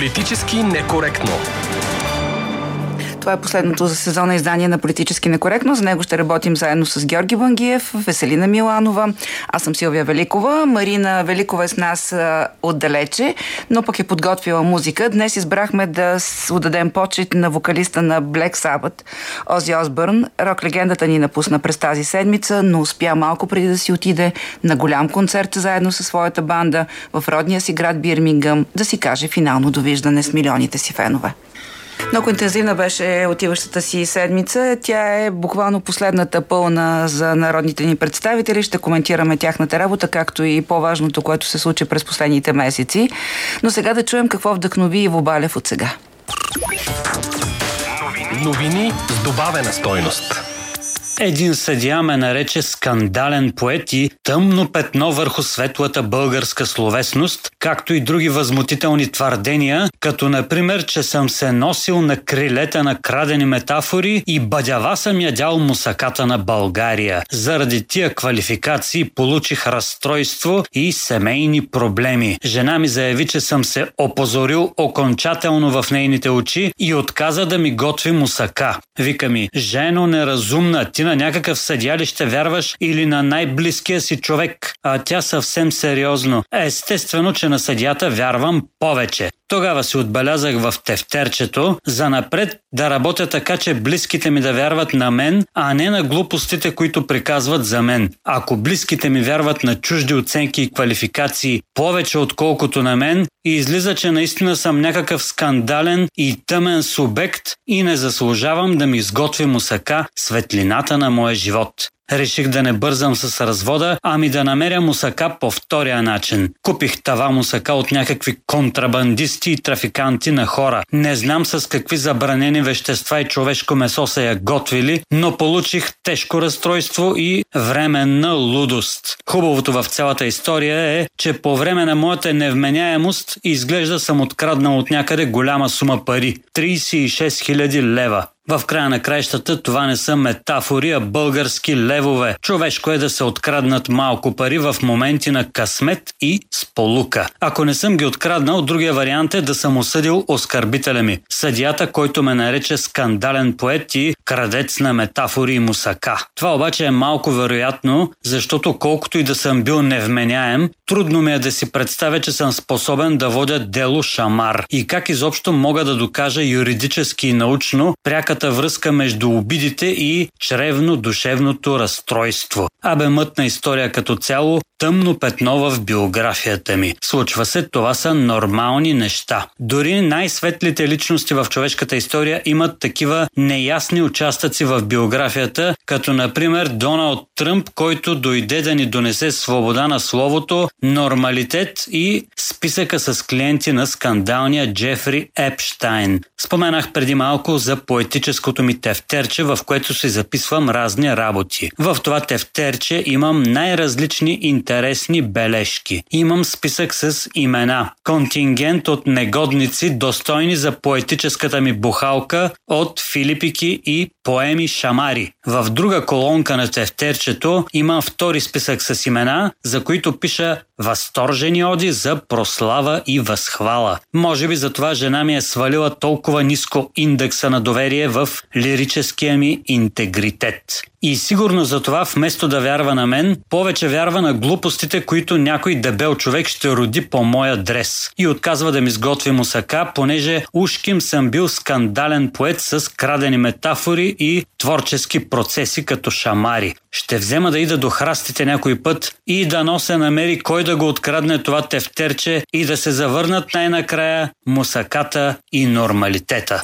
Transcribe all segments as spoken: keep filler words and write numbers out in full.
Политически некоректно. Това е последното за сезона издание на Политически некоректно. За него ще работим заедно с Георги Бангиев, Веселина Миланова. Аз съм Силвия Великова. Марина Великова е с нас а, отдалече, но пък е подготвила музика. Днес избрахме да отдадем почет на вокалиста на Black Sabbath, Ози Осбърн. Рок-легендата ни напусна през тази седмица, но успя малко преди да си отиде на голям концерт заедно със своята банда в родния си град Бирмингъм да си каже финално довиждане с милионите си фенове. Много интензивна беше отиващата си седмица. Тя е буквално последната пълна за народните ни представители. Ще коментираме тяхната работа, както и по-важното, което се случи през последните месеци. Но сега да чуем какво вдъхнови Иво Балев от сега. Новини с добавена стойност. Един съдия ме нарече скандален поет и тъмно петно върху светлата българска словесност, както и други възмутителни твърдения, като например, че съм се носил на крилета на крадени метафори и бадява съм ядял мусаката на България. Заради тия квалификации получих разстройство и семейни проблеми. Жена ми заяви, че съм се опозорил окончателно в нейните очи и отказа да ми готви мусака. Вика ми: жено неразумна, ти на някакъв съдия ли ще вярваш или на най-близкия си човек? А тя съвсем сериозно: естествено, че на съдията вярвам повече. Тогава си отбелязах в тефтерчето занапред да работя така, че близките ми да вярват на мен, а не на глупостите, които приказват за мен. Ако близките ми вярват на чужди оценки и квалификации повече отколкото на мен, и излиза, че наистина съм някакъв скандален и тъмен субект и не заслужавам да ми изготви мусака светлината на моя живот. Реших да не бързам с развода, ами да намеря мусака по втория начин. Купих тава мусака от някакви контрабандисти и трафиканти на хора. Не знам с какви забранени вещества и човешко месо са я готвили, но получих тежко разстройство и временна лудост. Хубавото в цялата история е, че по време на моята невменяемост изглежда съм откраднал от някъде голяма сума пари – трийсет и шест хиляди лева. В края на краищата това не са метафори, а български левове. Човешко е да се откраднат малко пари в моменти на късмет и сполука. Ако не съм ги откраднал, другия вариант е да съм осъдил оскърбителя ми. Съдията, който ме нарече скандален поет и крадец на метафори и мусака. Това обаче е малко вероятно, защото колкото и да съм бил невменяем, трудно ми е да си представя, че съм способен да водя дело шамар. И как изобщо мога да докажа юридически и научно пряката връзка между обидите и чревно-душевното разстройство. Абе, мътна история като цяло, тъмно петно в биографията ми. Случва се, това са нормални неща. Дори най-светлите личности в човешката история имат такива неясни участъци в биографията, като например Доналд Тръмп, който дойде да ни донесе свобода на словото, нормалитет и списъка с клиенти на скандалния Джефри Епщайн. Споменах преди малко за поетическото ми тефтерче, в което си записвам разни работи. В това тефтерче имам най-различни интересни бележки. Имам списък с имена, контингент от негодници, достойни за поетическата ми бухалка, от филипики и поеми шамари. В друга колонка на тефтерчето имам втори списък с имена, за които пиша възторжени оди за прослава и възхвала. Може би затова жена ми е свалила толкова ниско индекса на доверие в лирическия ми интегритет. И сигурно затова вместо да вярва на мен, повече вярва на глупостите, които някой дебел човек ще роди по моя адрес. И отказва да ми сготви мусака, понеже ушким съм бил скандален поет с крадени метафори и творчески процеси като шамари. Ще взема да ида до храстите някой път и да нося намери кой да го открадне това тефтерче и да се завърнат най-накрая мусаката и нормалитета.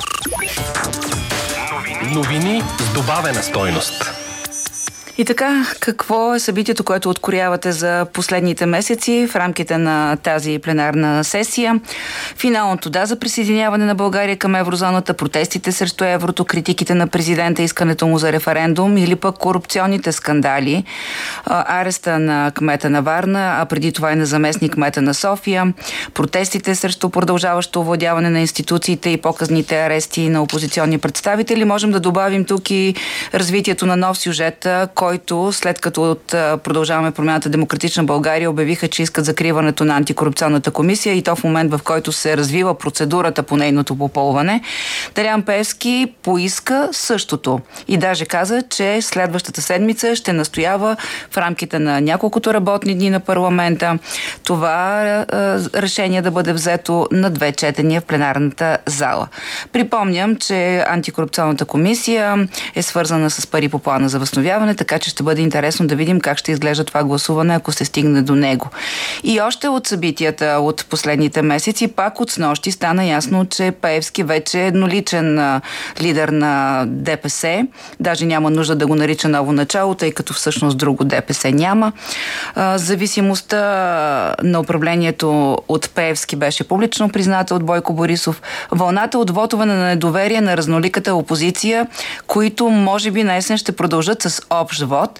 Новини с добавена стойност. И така, какво е събитието, което откорявате за последните месеци в рамките на тази пленарна сесия? Финалното да за присъединяване на България към еврозоната, протестите срещу еврото, критиките на президента, искането му за референдум или пък корупционните скандали, ареста на кмета на Варна, а преди това и на заместник кмета на София, протестите срещу продължаващо овладяване на институциите и показните арести на опозиционни представители. Можем да добавим тук и развитието на нов сюжет, който след като от Продължаваме промяната Демократична България обявиха, че искат закриването на антикорупционната комисия и то в момент, в който се развива процедурата по нейното попълване, Делян Пеевски поиска същото и даже каза, че следващата седмица ще настоява в рамките на няколкото работни дни на парламента това е, решение да бъде взето на две четения в пленарната зала. Припомням, че антикорупционната комисия е свързана с пари по плана за възстановяване, така че ще бъде интересно да видим как ще изглежда това гласуване, ако се стигне до него. И още от събитията от последните месеци, пак от снощи стана ясно, че Пеевски вече е едноличен а, лидер на ДПС. Даже няма нужда да го нарича ново начало, тъй като всъщност друго ДПС няма. А, зависимостта на управлението от Пеевски беше публично призната от Бойко Борисов. Вълната от вотове на недоверие на разноликата опозиция, които може би наесен ще продължат с общ вод.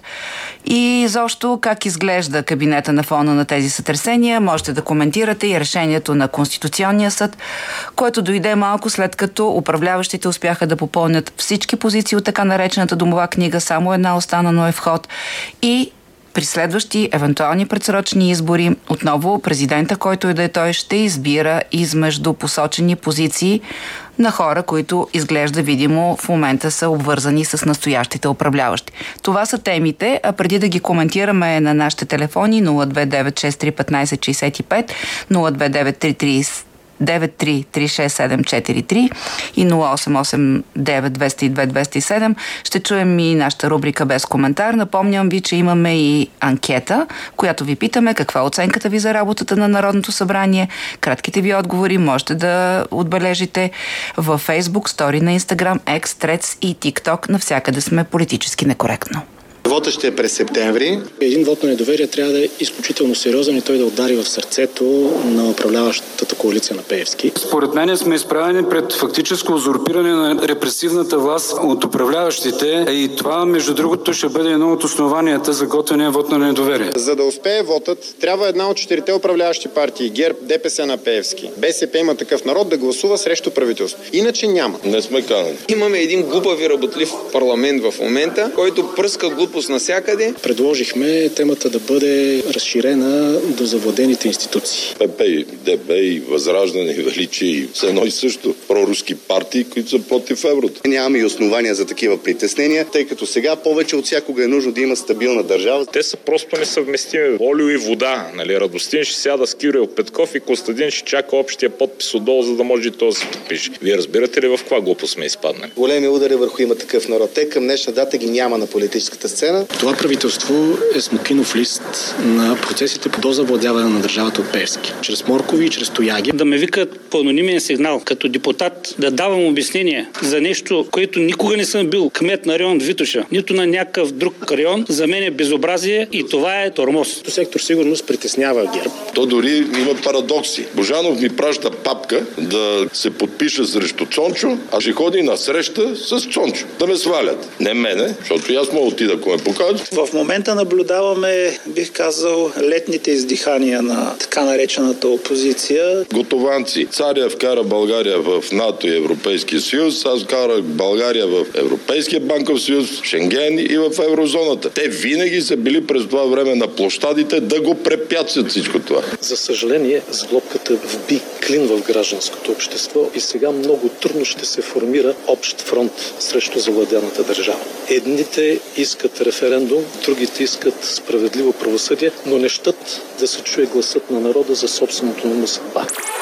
И защо как изглежда кабинета на фона на тези сътресения, можете да коментирате и решението на Конституционния съд, което дойде малко след като управляващите успяха да попълнят всички позиции от така наречената домова книга, само една остана, но е в ход. И при следващи евентуални предсрочни избори отново президента, който и да е той, ще избира измежду посочени позиции на хора, които изглежда видимо в момента са обвързани с настоящите управляващи. Това са темите, а преди да ги коментираме на нашите телефони нула две девет шест три петнайсет шейсет и пет, нула две девет три три девет три три шест седем четири три и нула осем осем девет двеста и две двеста и седем. Ще чуем и нашата рубрика Без коментар. Напомням ви, че имаме и анкета, която ви питаме каква е оценката ви за работата на Народното събрание. Кратките ви отговори можете да отбележите във Facebook, Story на Instagram, X, Threads и TikTok. Навсякъде сме политически некоректно. Вотът ще е през септември. Един вод на недоверие трябва да е изключително сериозен и той да удари в сърцето на управляващата коалиция на Пеевски. Според мен сме изправени пред фактическо узурпиране на репресивната власт от управляващите и това, между другото, ще бъде едно от основанията за готвения вод на недоверие. За да успее вотът, трябва една от четирите управляващи партии, ГЕРБ, ДПС на Пеевски, БСП Има такъв народ, да гласува срещу правителство. Иначе няма. Не сме канали. Имаме един глупав и работлив парламент в момента, който пръска глупост навсякъде. Предложихме темата да бъде разширена до завладените институции. ПП, ДБ и Възраждане, и Величие и все едно и също проруски партии, които са против еврото. Нямаме и основания за такива притеснения, тъй като сега повече от всякога е нужно да има стабилна държава. Те са просто несъвместими. Олио и вода. Нали? Радостин ще сяда с Кирил Петков и Костадин ще чака общия подпис отдолу, за да може и този да се подпише. Вие разбирате ли в каква глупост сме изпаднали? Големи удари върху Има такъв народ. Те към днешна дата ги няма на политическата сцена. Това правителство е смокинов лист на процесите по дозавладяване на държавата от Пеевски. Чрез моркови и чрез тояги. Да ме викат по анонимен сигнал като депутат да давам обяснение за нещо, което никога не съм бил кмет на район Витоша, нито на някакъв друг район, за мен е безобразие и това е тормоз. Сектор сигурност притеснява ГЕРБ. То дори има парадокси. Божанов ми праща папка да се подпише срещу Цончо, а ще ходи на среща с Цончо. Да ме свалят. Не мене, защото аз мога отида, ако ме покажат. В момента наблюдаваме, бих казал, летните издихания на така наречената опозиция. Готованци. Царя вкара България в НАТО и Европейския съюз, аз вкарах България в Европейския банков съюз, в Шенген и в еврозоната. Те винаги са били през това време на площадите да го препятстват всичко това. За съжаление, сглобката вби клин в гражданското общество и сега много трудно ще се формира общ фронт срещу завладяната държава. Едните искат референдум, другите искат справедливо правосъдие, но не щат да се чуе гласът на народа за собственото му съдба.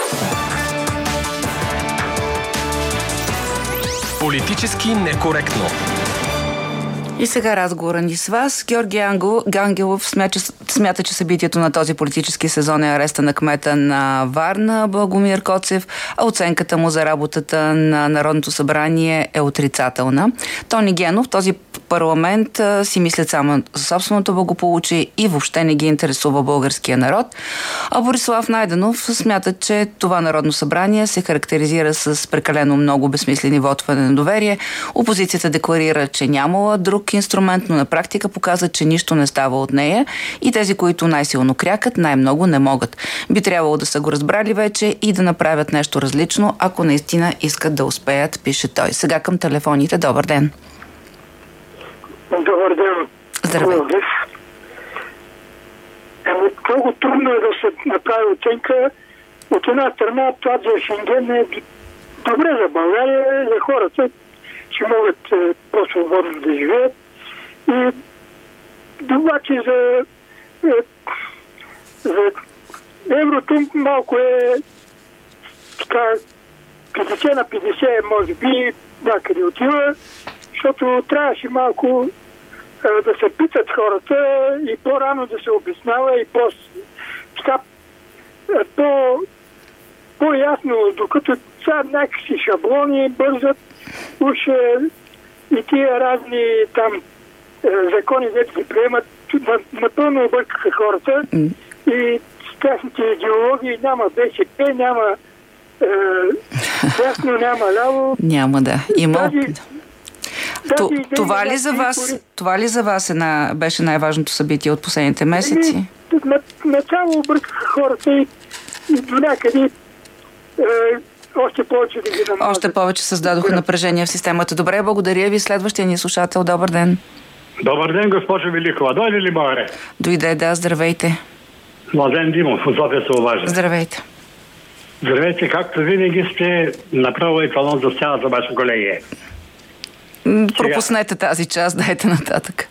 Политически некоректно. И сега разговора ни с вас. Георги Ангелов смята, че събитието на този политически сезон е ареста на кмета на Варна Благомир Коцев, а оценката му за работата на Народното събрание е отрицателна. Тони Генов, този парламент си мислят само за собственото благополучие и въобще не ги интересува българския народ. А Борислав Найденов смята, че това Народно събрание се характеризира с прекалено много безсмислени вотове на недоверие. Опозицията декларира, че нямала друг инструмент, но на практика показва, че нищо не става от нея и тези, които най-силно крякат, най-много не могат. Би трябвало да са го разбрали вече и да направят нещо различно, ако наистина искат да успеят, пише той. Сега към телефоните. Добър ден! Добър ден! Здравей. Ами, много трудно е да се направи оценка. От една страна това за Шенген е добре за България, за хората, че могат е, по-свободно да живеят. И обаче за, е, за еврото малко е така петдесет на петдесет, може би някъде отива, защото трябваше малко е, да се питат хората и по-рано да се обяснява и по така е, по по-ясно, докато сега някакси шаблони бързат, уж и тия разни там е, закони, дето ги приемат, напълно объркаха хората mm. и с техните идеологии няма БСП, няма е, ясно, няма ляво. Няма, да. Има... Тази, Т- това, ли за вас, това ли за вас е на, беше най-важното събитие от последните месеци? Начало объркаха хората и, и до някъде е, още повече да ги намазят. Още повече създадоха напрежение в системата. Добре, благодаря ви. Следващия ни слушател. Добър ден. Добър ден, госпожо Великова. Дойде ли България? Дойде, да. Здравейте. Младен Димов, от София се уважа. Здравейте. Здравейте, както винаги сте направо и талон за цялата ваша колегия. Пропуснете тази част, дайте нататък.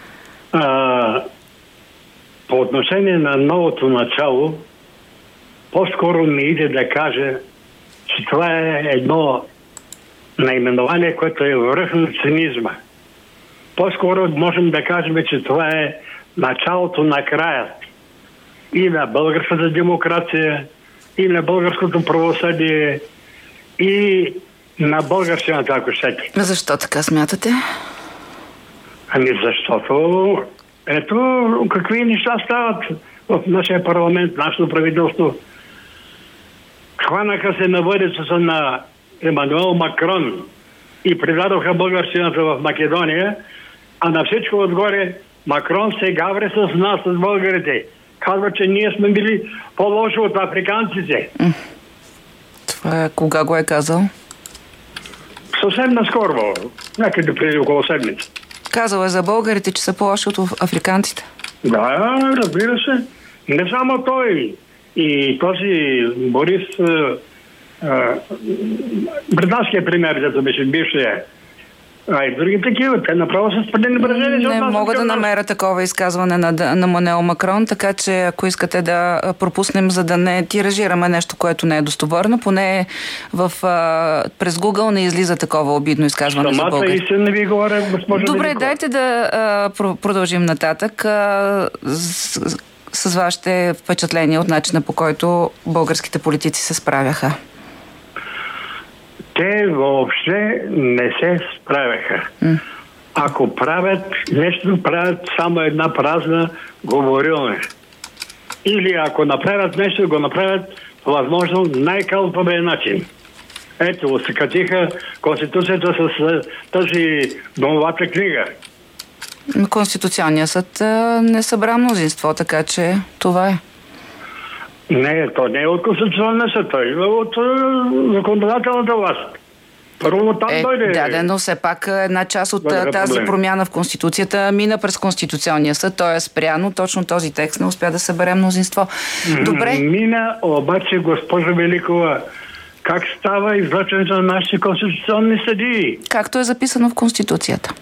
А, по отношение на новото начало, по-скоро ми иде да кажа, че това е едно наименование, което е връх на цинизма. По-скоро можем да кажем, че това е началото на края и на българската демокрация, и на българското правосъдие, и на българщината, ако щете. Защо така смятате? Ами защото ето какви неща стават в нашия парламент, нашето правителство. Хванаха се на въдицата на Емануел Макрон и предадоха българщината в Македония, а на всичко отгоре Макрон се гаври с нас, с българите. Казва, че ние сме били по-лоши от африканците. Това е, кога го е казал? Съвсем наскоро, някъде преди около седмица. Казал е за българите, че са по-лоши от африканците. Да, разбира се. Не само той. И този Борис, британския премиер, дето беше бившия, а и други такива, те направо са спредени бразили. Не мога да намеря такова изказване на, на Мануел Макрон, така че ако искате да пропуснем, за да не тиражираме нещо, което не е достоверно, поне в, а, през Google не излиза такова обидно изказване Самата за българи. истина ви говоря, госпожа Добре, Великова. дайте да а, продължим нататък а, с, с вашите впечатления от начина, по който българските политици се справяха. Те въобще не се справяха. Mm. Ако правят нещо, правят само една празна говорилна. Или ако направят нещо, го направят по възможно най-кълпавия начин. Ето, осъкатиха Конституцията с тази домовата книга. Конституционният съд а, не събра мнозинство, така че това е. Не, то не е от Конституционния съд, той е от uh, законодателната власт. Първо там е, дойде. Да, да, но все пак една част от Бъде тази проблем. Промяна в Конституцията мина през Конституционния съд, той е спряно, точно този текст не успя да събере мнозинство. Добре. Мина, обаче, госпожо Великова, как става излъчването на нашите конституционни съдии? Както е записано в Конституцията.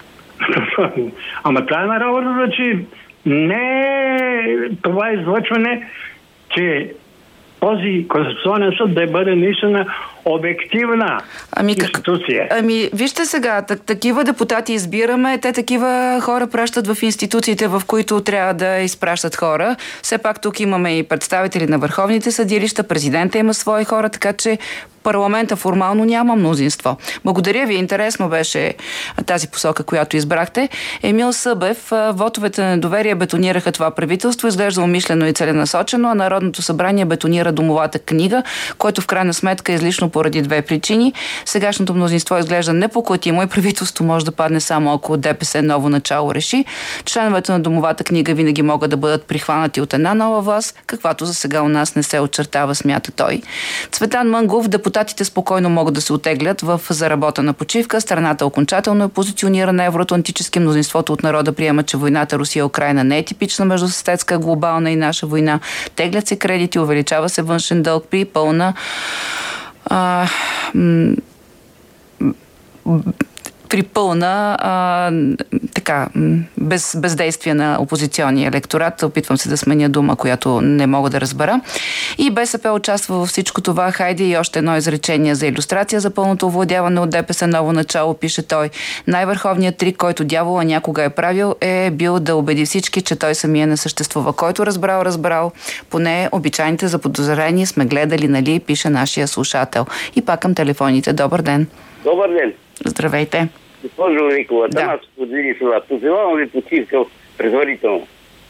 Ама това е на работата, че не това излъчване, че този Конституционен съд да бъде наистина обективна ами, институция. Как, ами, вижте сега, так, такива депутати избираме, те такива хора пращат в институциите, в които трябва да изпращат хора. Все пак тук имаме и представители на върховните съдилища, президента има свои хора, така че парламента формално няма мнозинство. Благодаря ви, интересно беше тази посока, която избрахте. Емил Събев, вотовете на недоверие бетонираха това правителство, изглежда умишлено и целенасочено, а Народното събрание бетонира домовата книга, което в крайна сметка е излишно поради две причини. Сегашното мнозинство изглежда непоклатимо и правителството може да падне само ако ДПС ново начало реши. Членовете на Домовата книга винаги могат да бъдат прихванати от една нова власт, каквато за сега у нас не се очертава, смята той. Цветан Мънгов: депутатите спокойно могат да се отеглят в заработена почивка. Страната окончателно е позиционирана евроатлантически. Мнозинството от народа приема, че войната Русия-Украйна не е типична междусъседска, глобална и наша война. Теглят се кредити, увеличава се външен дълг при пълна а, м- при пълна а, така, без, бездействие на опозиционния електорат. Опитвам се да сменя дума, която не мога да разбера. И БСП участва във всичко това. Хайде и още едно изречение за илюстрация за пълното овладяване от ДПС ново начало, пише той. Най-върховният трик, който дявола някога е правил, е бил да убеди всички, че той самия не съществува. Който разбрал, разбрал. Поне обичайните заподозрени сме гледали, нали, пише нашия слушател. И пак към телефоните. Добър ден. Добър ден. Здравейте. Госпожо Великова, да, аз подвиди това. Пожелавам ви почивка предварително.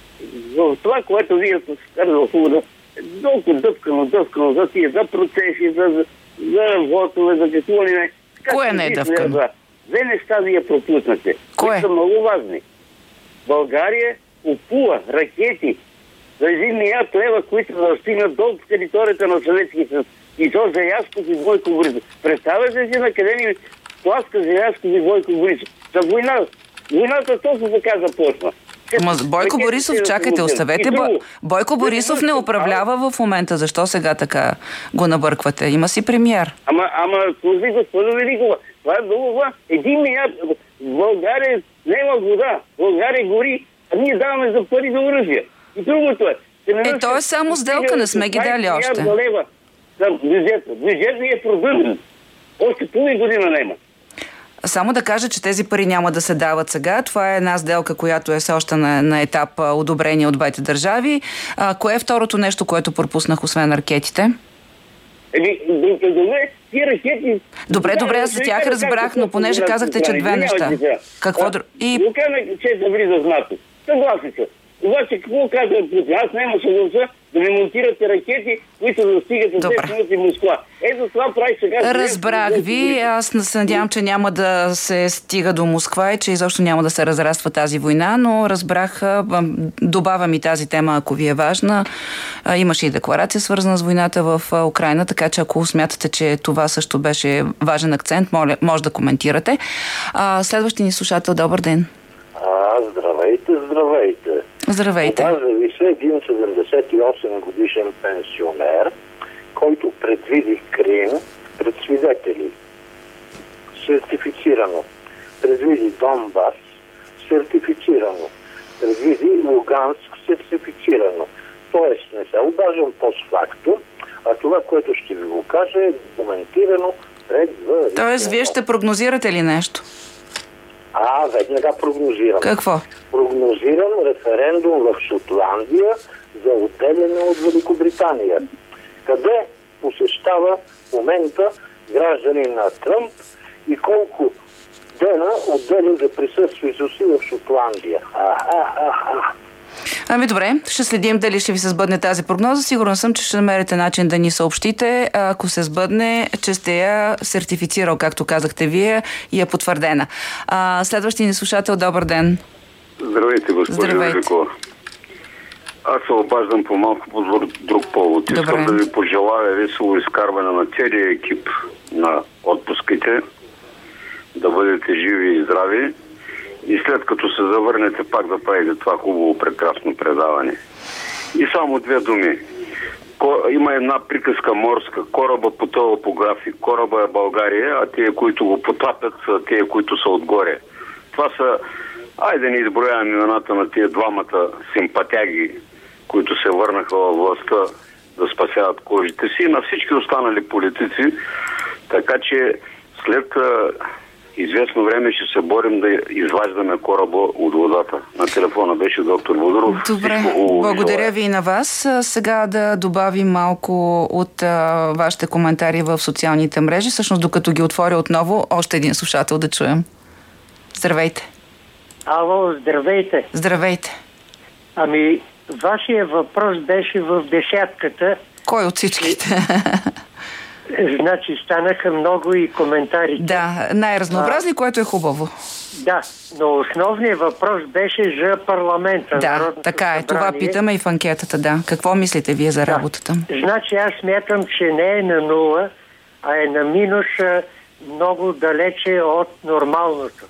За това, което вие казва хубаво, толкова дъвкано, дъвкано за тия, за процеси, за, за, за вотове, за какво ли не. Кое не е дъвкано? Две неща вие пропуснате. Кое? Са много важни. България купува ракети за един милиард лева, които да стигнат до територията на Съветския съюз. И то за Ясков и Бойко Борисов. Представяте си на къде ни пласка за Ясков и Бойко Борисов. За война. Войната точно така започна. Ама Бойко Борисов, чакайте, оставете. Бо... Бойко Борисов не управлява в момента. Защо сега така го набърквате? Има си премиер. Ама, ама, служи госпожо Великова, това е много важно. Един милиард. В България няма вода. В България гори, а ние даваме за пари за оръжие. И другото е. Е, то е само сделка, не сме ги дали още. Бюджет. Бюджет ни е продължен. Още половин година няма. Само да кажа, че тези пари няма да се дават сега. Това е една сделка, която е все още на, на етап одобрение от двете държави. А, кое е второто нещо, което пропуснах, освен ракетите? Еми, добре, ти ракети... Добре, добре, аз за тях разбрах, но понеже казахте, че две неща. Какво друго? И... Лукана, че да влиза в НАТО. Съгласен се. Обаче, какво казвам Путин? Аз няма съгласа да ви монтирате ракети, които да стигат за десет минути в Москва. Ето това прави сега... Разбрах ви. Аз се надявам, че няма да се стига до Москва и че изобщо няма да се разраства тази война, но разбрах, добавям и тази тема, ако ви е важна. Имаше и декларация, свързана с войната в Украйна, така че ако смятате, че това също беше важен акцент, може да коментирате. Следващия ни слушател, добър ден. А, здравейте, здравейте. Здравейте. Това зависи един седемдесет и осем годишен пенсионер, който предвиди Крим пред свидетели. Сертифицирано. Предвиди Донбас. Сертифицирано. Предвиди Луганск. Сертифицирано. Тоест не се обаждам постфактум, а това, което ще ви го кажа, е документирано пред... Тоест вие ще прогнозирате ли нещо? А, веднага прогнозирам. Какво? Прогнозирам референдум в Шотландия за отделяне от Великобритания, къде посещава в момента гражданин на Тръмп и колко дена отделя за присъствието си в Шотландия. А-а-а-а. Ами добре, ще следим дали ще ви се сбъдне тази прогноза. Сигурен съм, че ще намерите начин да ни съобщите, ако се сбъдне, че сте я сертифицирал, както казахте вие, и е потвърдена. А, следващия ни слушател, добър ден. Здравейте, госпожо Великова. Аз се обаждам по малко по друг повод. Добре. Искам да ви пожелая весело изкарване на целия екип на отпуските, да бъдете живи и здрави. И след като се завърнете, пак да правите това хубаво, прекрасно предаване. И само две думи. Има една приказка морска. Кораба потъва по график. Кораба е България, а тия, които го потапят, са тия, които са отгоре. Това са... Айде не изброявам имената на тия двамата симпатяги, които се върнаха във властта да спасяват кожите си, и на всички останали политици. Така че след... известно време ще се борим да изваждаме кораба от водата. На телефона беше доктор Водоров. Добре, благодаря ви и на вас. Сега да добавим малко от а, вашите коментари в социалните мрежи. Всъщност, докато ги отворя отново, още един слушател да чуем. Здравейте. Ало, здравейте. Здравейте. Ами, вашия въпрос беше в десятката. Кой от всичките? Значи станаха много и коментари. Да, най-разнообразни, а, което е хубаво. Да, но основният въпрос беше за парламента. Да, така е. Това питаме и в анкетата, да. Какво мислите вие за работата? Да. Значи аз смятам, че не е на нула, а е на минус много далече от нормалното.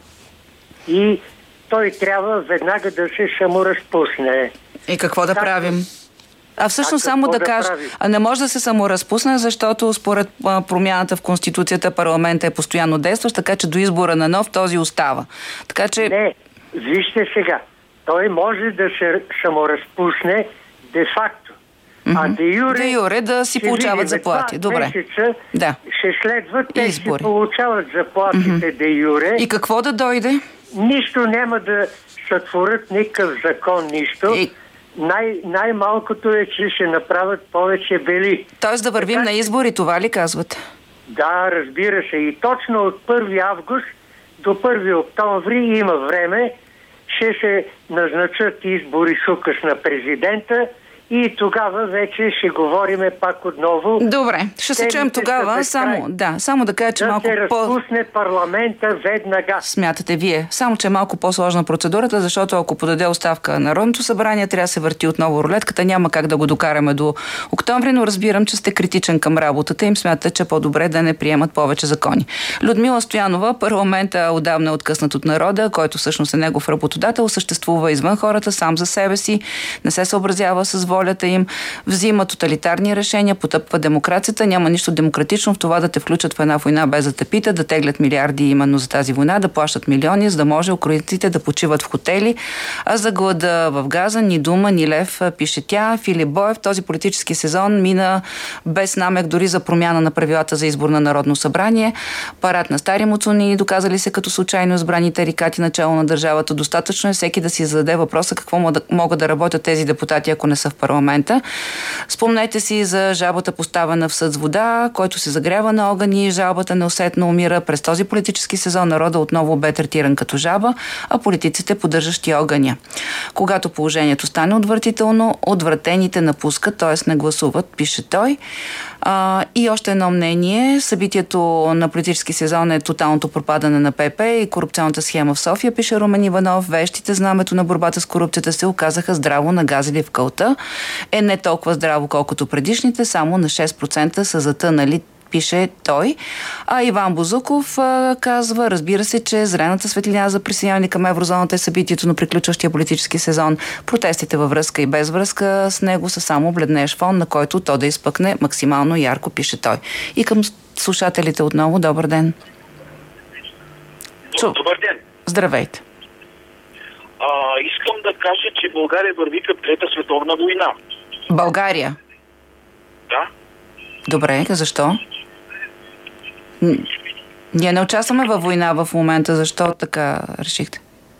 И той трябва веднага да се саморазпусне. И какво да правим? А всъщност а само да, да кажа, а не може да се саморазпусне, защото според а, промяната в Конституцията парламентът е постоянно действащ, така че до избора на нов този остава. Така че... Не, вижте сега, той може да се саморазпусне де-факто. Mm-hmm. А де юре, де юре да си получават заплати. Добре. Месеца да. ще следват, те избори. си получават заплатите mm-hmm. де юре. И какво да дойде? Нищо няма да сътворят никакъв закон, нищо. И... Най- най-малкото е, че ще направят повече бели. Тоест да вървим така, на избори, това ли казвате? Да, разбира се. И точно от първи август до първи октомври има време, ще се назначат избори с указ на президента и тогава вече ще говориме пак отново. Добре, ще се чуем тогава. Само да, само да кажа, че да малко се по... разпусне парламента веднага. Смятате вие. Само, че е малко по-сложна процедурата, защото ако подаде оставка Народното събрание, трябва да се върти отново рулетката. Няма как да го докараме до октомври, но разбирам, че сте критичен към работата им. Смятате, че по-добре да не приемат повече закони. Людмила Стоянова, парламента отдавна е откъснат от народа, който всъщност е негов работодател, съществува извън хората, сам за себе си, не се съобразява с волята им, взима тоталитарни решения, потъпва демокрацията. Няма нищо демократично в това да те включат в една война без да те питат, да теглят милиарди именно за тази война, да плащат милиони, за да може украинците да почиват в хотели. А за глада в Газа ни дума, ни лев, пише тя. Филип Боев, този политически сезон мина без намек дори за промяна на правилата за избор на Народно събрание. Парад на стари муцуни, доказали се като случайно избрани тарикати начало на държавата. Достатъчно е всеки да си зададе въпроса какво могат да работят тези депутати, ако не са в парламента. Спомнете си за жалбата поставена в съд с вода, който се загрява на огън и жалбата неусетно умира. През този политически сезон народа отново бе третиран като жаба, а политиците поддържащи огъня. Когато положението стане отвратително, отвратените напускат, т.е. не гласуват, пише той. А, и още едно мнение. Събитието на политически сезон е тоталното пропадане на ПП и корупционната схема в София, пише Румен Иванов. Вещите знамето на борбата с корупцията се оказаха здраво нагазили в кълта. Е не толкова здраво, колкото предишните, само на шест процента са затънали, пише той. А Иван Бозуков а, казва, разбира се, че зрената светлина за присъединяване към еврозоната е събитието на приключващия политически сезон. Протестите във връзка и без връзка с него са само бледнеещ фон, на който то да изпъкне максимално ярко, пише той. И към слушателите отново, добър ден. Чу... Добър ден. Здравейте. А, искам да кажа, че България върви към Трета световна война. България? Да. Добре, защо? Ние не участваме във война в момента. Защо така решихте?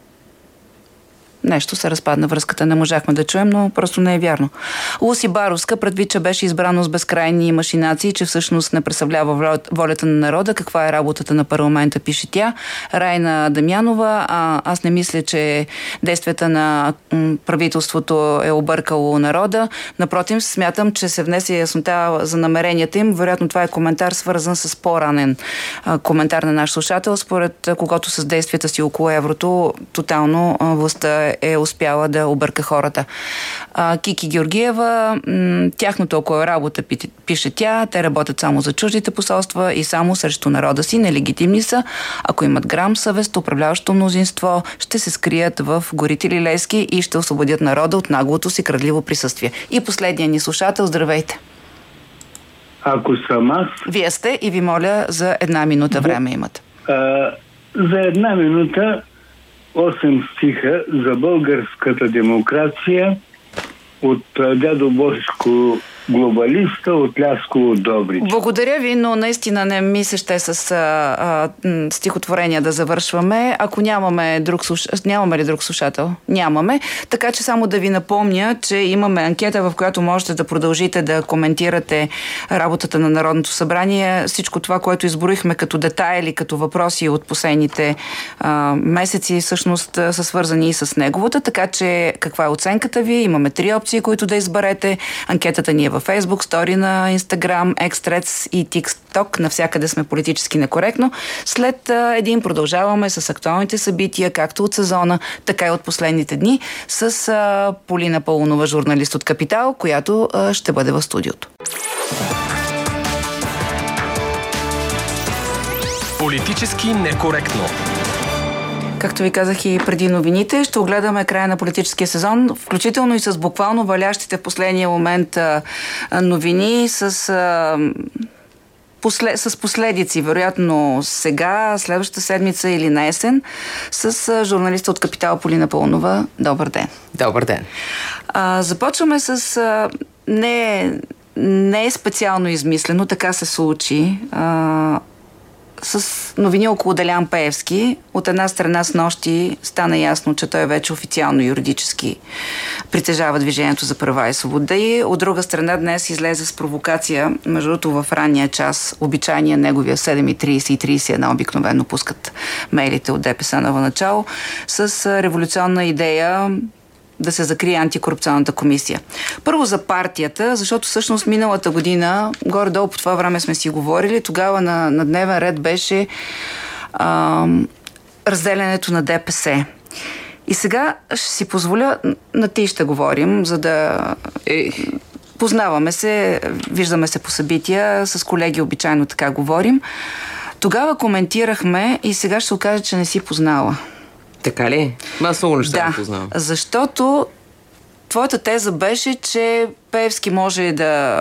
Нещо се разпадна връзката, не можахме да чуем, но просто не е вярно. Луси Баровска предвид, че беше избрано с безкрайни машинации, че всъщност не представлява волята на народа. Каква е работата на парламента, пише тя. Райна Дамянова, а, аз не мисля, че действията на правителството е объркало народа. Напротив, смятам, че се внесе яснота за намеренията им. Вероятно това е коментар, свързан с по-ранен а, коментар на наш слушател, според когото с действията си около еврото тотално а, властта е успяла да обърка хората. А, Кики Георгиева, м- тяхното около работа, пише тя, те работят само за чуждите посолства и само срещу народа си, нелегитимни са. Ако имат грам съвест, управляващото мнозинство ще се скрият в горите лилейски и ще освободят народа от наглото си крадливо присъствие. И последния ни слушател, здравейте. Ако съм аз... Вие сте и ви моля за една минута време имате. А, за една минута осем стиха за българската демокрация от дядо Божко глобалиста, от Ляско от Добрич. Благодаря ви, но наистина не ми се ще с а, а, стихотворения да завършваме. Ако нямаме друг слушател, нямаме ли друг слушател? Нямаме. Така че само да ви напомня, че имаме анкета, в която можете да продължите да коментирате работата на Народното събрание. Всичко това, което изброихме като детайли, като въпроси от последните а, месеци, всъщност са свързани и с неговата. Така че каква е оценката ви? Имаме три опции, които да изберете. Анкетата ни е във Facebook, стори на Instagram, X-Threads и TikTok. Навсякъде сме политически некоректно. След а, един продължаваме с актуалните събития, както от сезона, така и от последните дни, с а, Полина Паунова, журналист от Капитал, която а, ще бъде в студиото. Политически некоректно. Както ви казах и преди новините, ще огледаме края на политическия сезон, включително и с буквално валящите в последния момент а, новини с, а, послед, с последици, вероятно сега, следващата седмица или на есен, с а, журналиста от Капитал Полина Паунова. Добър ден. Добър ден. А, започваме с а, не, не е специално измислено, така се случи. А, с новини около Делян Пеевски. От една страна с нощи стана ясно, че той вече официално юридически притежава Движението за права и свободи. От друга страна днес излезе с провокация, между другото в ранния час, обичайния неговия седем и трийсет и трийсет и една обикновено пускат мейлите от ДПС новоначало, с революционна идея да се закрие антикорупционната комисия. Първо за партията, защото всъщност миналата година, горе-долу по това време сме си говорили, тогава на, на дневен ред беше а, разделянето на ДПС. И сега ще си позволя, на ти ще говорим, за да е, познаваме се, виждаме се по събития, с колеги обичайно така говорим. Тогава коментирахме и сега ще се окаже, че не си познала. Така ли? Аз много неща да, не познавам. Защото твоята теза беше, че Пеевски може да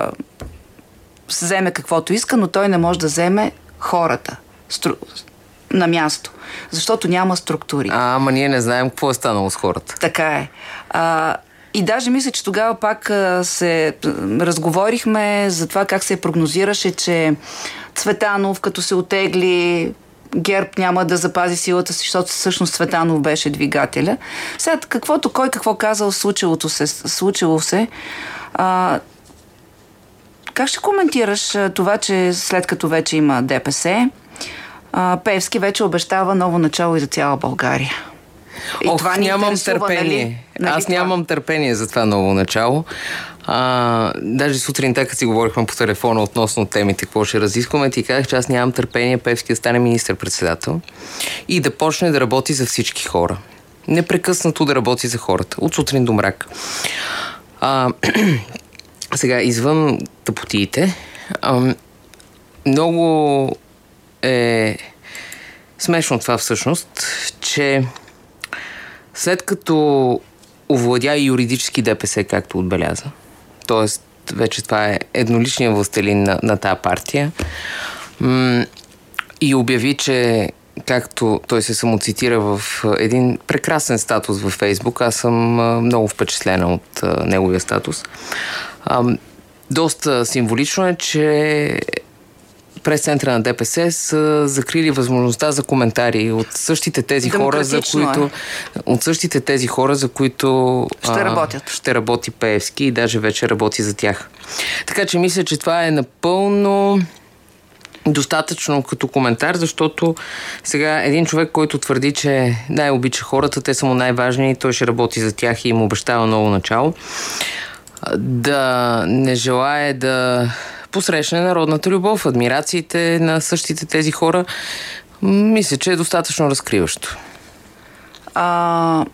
вземе каквото иска, но той не може да вземе хората стру... на място, защото няма структури. А, ама ние не знаем какво е станало с хората. Така е. А, и даже мисля, че тогава пак а, се разговорихме за това как се прогнозираше, че Цветанов, като се отегли, ГЕРБ няма да запази силата си, защото всъщност Цветанов беше двигателя. Сега, каквото кой какво казал, случилото се, случило се. А, как ще коментираш това, че след като вече има ДПС, а, Пеевски вече обещава ново начало и за цяла България? И Ох, това ни нямам търпение. Нали? Нали Аз това? нямам търпение за това ново начало. А, даже сутринта, като си говорихме по телефона относно темите, какво ще разискваме, ти казах, че аз нямам търпение Пеевски да стане министър-председател и да почне да работи за всички хора. Непрекъснато да работи за хората. От сутрин до мрак. А, сега, извън тъпотиите, а, много е смешно това всъщност, че след като овладя и юридически ДПС, както отбеляза, т.е. вече това е едноличният властелин на, на тази партия, м- и обяви, че както той се самоцитира в един прекрасен статус във Фейсбук, аз съм а, много впечатлена от а, неговия статус. А, доста символично е, че прес-центъра на ДПС са закрили възможността за коментари от същите тези хора, за които е. от същите тези хора, за които ще а, работят. Ще работи Пеевски и даже вече работи за тях. Така че мисля, че това е напълно достатъчно като коментар, защото сега един човек, който твърди, че най-обича хората, те са му най-важни и той ще работи за тях и им обещава ново начало, да не желае да посрещне народната любов, адмирациите на същите тези хора, мисля, че е достатъчно разкриващо. А...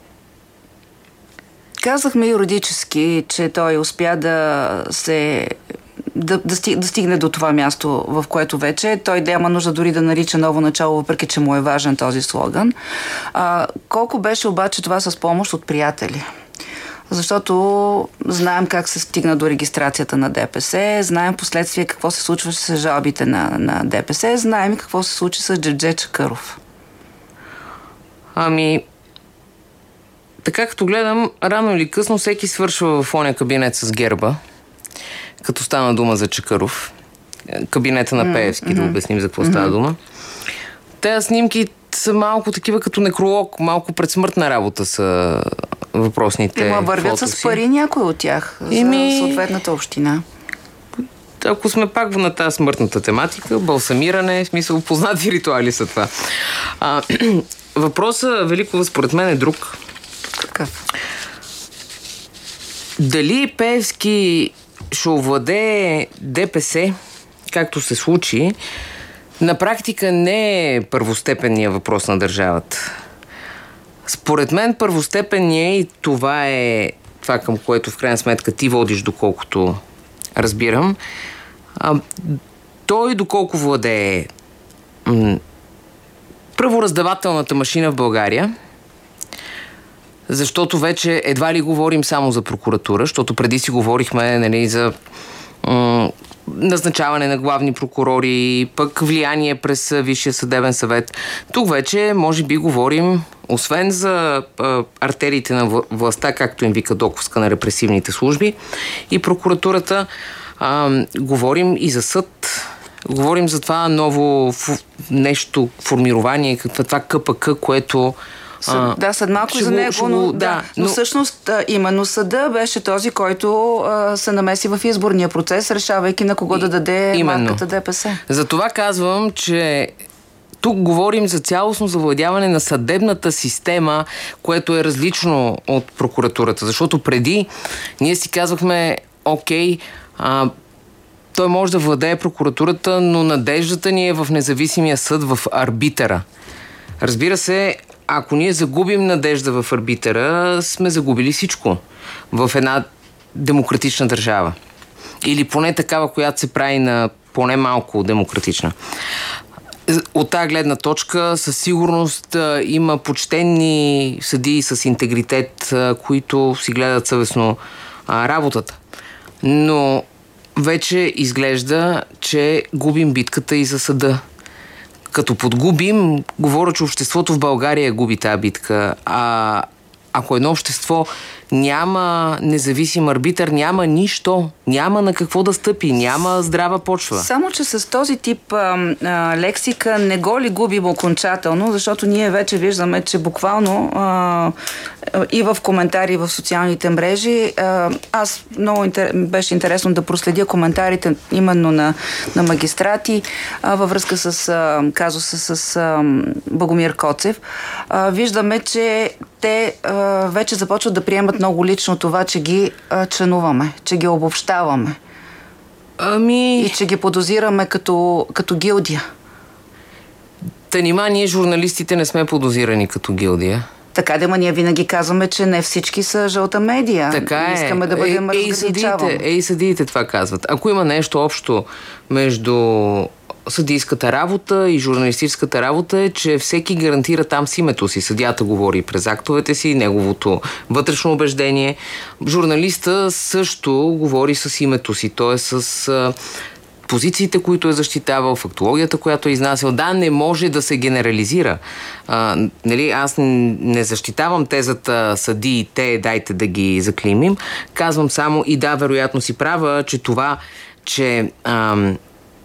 Казахме юридически, че той успя да се да, да, стиг, да стигне до това място, в което вече той няма нужда дори да нарича ново начало, въпреки че му е важен този слоган. А, колко беше обаче това с помощ от приятели? Защото знаем как се стигна до регистрацията на ДПС, знаем последствие какво се случва с жалбите на, на ДПС, знаем какво се случи с Джевдет Чакъров. Ами, така като гледам, рано или късно всеки свършва в оня кабинет с герба, като стана дума за Чакъров. Кабинета на Пеевски, mm-hmm. да обясним за какво mm-hmm. става дума. Тези снимки са малко такива като некролог, малко предсмъртна работа са въпросните Има вървят с пари някой от тях за ми... съответната община. Ако сме пак на тази смъртната тематика, балсамиране, в смисъл познати ритуали са това. А, въпросът, Великова, според мен е друг. Какъв? Дали Пеевски ще овладее ДПС, както се случи, на практика не е първостепенният въпрос на държавата. Според мен първостепенният, и това е това, към което в крайна сметка ти водиш, доколкото разбирам, а, той доколко владее м- правораздавателната машина в България, защото вече едва ли говорим само за прокуратура, защото преди си говорихме, нали, за м- назначаване на главни прокурори, пък влияние през Висшия съдебен съвет. Тук вече може би говорим, освен за а, артериите на властта, както им вика доковска на репресивните служби и прокуратурата, а, говорим и за съд, говорим за това ново фу, нещо, формирование, това КПК, което Съд, да, съд малко за него, го, но, да, да, но, но всъщност именно съда беше този, който а, се намеси в изборния процес, решавайки на кого да даде именно марката ДПС. Затова казвам, че тук говорим за цялостно завладяване на съдебната система, което е различно от прокуратурата. Защото преди ние си казвахме, окей, а, той може да владее прокуратурата, но надеждата ни е в независимия съд, в арбитъра. Разбира се, ако ние загубим надежда в арбитъра, сме загубили всичко в една демократична държава. Или поне такава, която се прави на поне малко демократична. От тази гледна точка със сигурност има почтенни съдии с интегритет, които си гледат съвестно работата. Но вече изглежда, че губим битката и за съда. Като подгубим, говоря, че обществото в България губи тази битка. А ако едно общество няма независим арбитър, няма нищо, няма на какво да стъпи, няма здрава почва. Само, че с този тип а, а, лексика не го ли губим окончателно, защото ние вече виждаме, че буквално а, и в коментари в социалните мрежи, а, аз много интер... беше интересно да проследя коментарите именно на, на магистрати а, във връзка с а, казуса с а, Богомир Коцев. А, виждаме, че те а, вече започват да приемат много лично това, че ги а, членуваме, че ги обобщаваме. Ами... И че ги подозираме като, като гилдия. Та нима, ние журналистите не сме подозирани като гилдия. Така да, ма ние винаги казваме, че не всички са жълта медия. Така е. Искаме да бъдем е, разграничавани. Е, и съдиите това казват. Ако има нещо общо между съдийската работа и журналистическата работа, е, че всеки гарантира там с името си. Съдията говори през актовете си, неговото вътрешно убеждение. Журналиста също говори с името си, т.е. с а, позициите, които е защитавал, фактологията, която е изнасял. Да, не може да се генерализира. А, нали, аз не защитавам тезата съдии, те дайте да ги заклеймим. Казвам само, и да, вероятно си права, че това, че ам,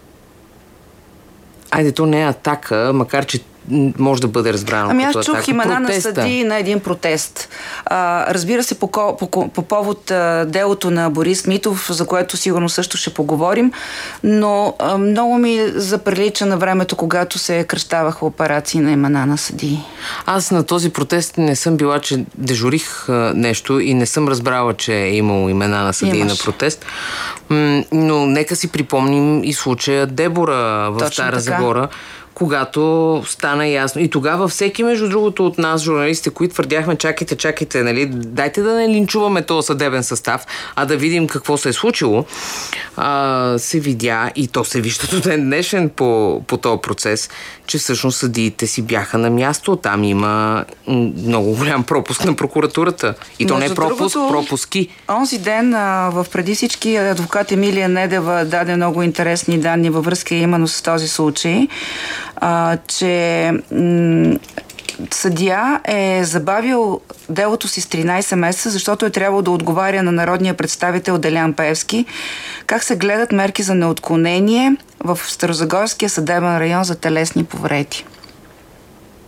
айде, то не е атака, макар че може да бъде разбрано. Ами аз чух имена на съдии на един протест. А, разбира се, по, по, по повод а, делото на Борис Митов, за което сигурно също ще поговорим, но а, много ми заприлича на времето, когато се кръщаваха операции на имена на съдии. Аз на този протест не съм била, че дежурих а, нещо и не съм разбрала, че е имало имена на съдии на протест. М- но нека си припомним и случая Дебора в Точно Стара така. Загора, когато стана ясно. И тогава всеки, между другото, от нас, журналистите, които твърдяхме, чакайте, чакайте, нали, дайте да не линчуваме този съдебен състав, а да видим какво се е случило, а, се видя, и то се вижда до ден днешен по, по този процес, че всъщност съдиите си бяха на място. Там има много голям пропуск на прокуратурата. И то не пропуск, другото, пропуски. Онзи ден а, в преди всички адвокат Емилия Недева даде много интересни данни във връзка именно с този случай, а, че м- съдия е забавил делото си с тринайсет месеца, защото е трябвало да отговаря на народния представител Делян Пеевски как се гледат мерки за неотклонение в Старозагорския съдебен район за телесни повреди.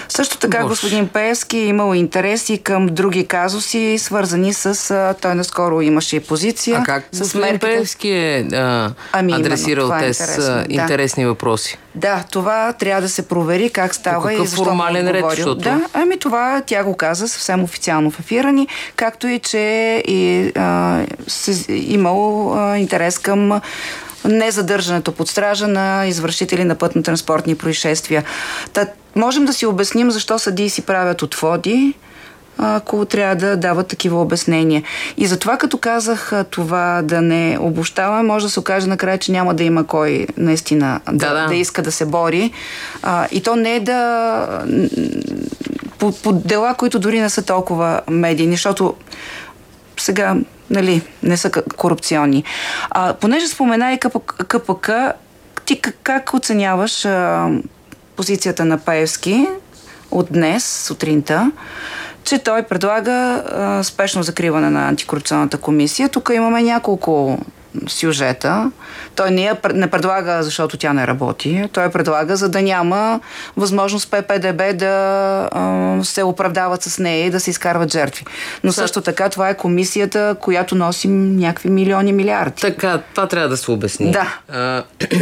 Също така Може. господин Пеевски е имал интерес и към други казуси, свързани с... А, той наскоро имаше и позиция. А как с господин мерките... Пеевски е а, ами, адресирал именно, те е с да. интересни въпроси? Да, това трябва да се провери как става и защо формален ред, защото... Да, ами това тя го каза съвсем официално в ефира ни, както и че и, а, с, имал а, интерес към незадържането под стража на извършители на пътно-транспортни происшествия. Та, можем да си обясним защо съдии си правят отводи, ако трябва да дават такива обяснения. И затова, като казах това да не обобщаваме, може да се окаже накрая, че няма да има кой наистина да, да, да. да иска да се бори. А, и то не е да... По, по дела, които дори не са толкова медийни, защото сега, нали, не са корупционни. А, понеже спомена и КПК, ти как оценяваш а, позицията на Пеевски от днес, сутринта, че той предлага а, спешно закриване на антикорупционната комисия. Тук имаме няколко сюжета. Той не, я, не предлага, защото тя не работи. Той предлага, за да няма възможност ППДБ да а, се оправдават с нея и да се изкарват жертви. Но също така това е комисията, която носи някакви милиони, милиарди. Така, това трябва да се обясни. Да. А,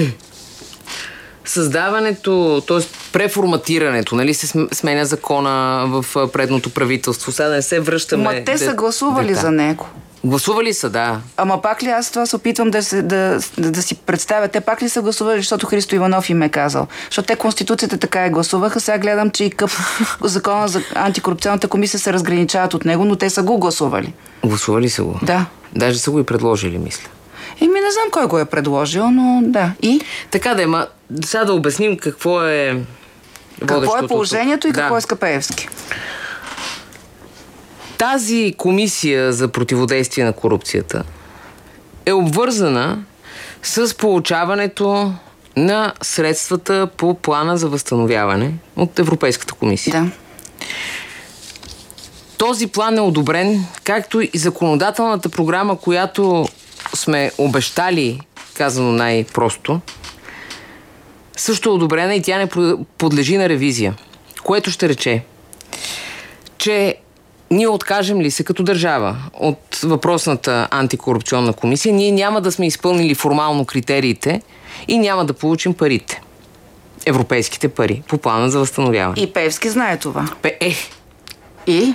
създаването, т.е. преформатирането, нали, се сменя закона в предното правителство. Сега да не се връщаме... Ма те са гласували да, за него. Гласували са, да. Ама пак ли, аз това се опитвам да, се, да, да, да си представя, те пак ли са гласували, защото Христо Иванов им е казал? Защото те Конституцията така е гласуваха, сега гледам, че и къп закона за антикорупционната комисия се разграничават от него, но те са го гласували. Гласували са го? Да. Даже са го и предложили, мисля. Еми, не знам кой го е предложил, но да. И? Така да е, ма сега да обясним какво е водещото. Какво е положението и да. какво иска Пеевски? Тази комисия за противодействие на корупцията е обвързана с получаването на средствата по плана за възстановяване от Европейската комисия. Да. Този план е одобрен, както и законодателната програма, която сме обещали, казано най-просто, също е одобрена и тя не подлежи на ревизия. Което ще рече, че ние откажем ли се като държава от въпросната антикорупционна комисия, ние няма да сме изпълнили формално критериите и няма да получим парите. Европейските пари по плана за възстановяване. И Пеевски знае това. Пе, е. И?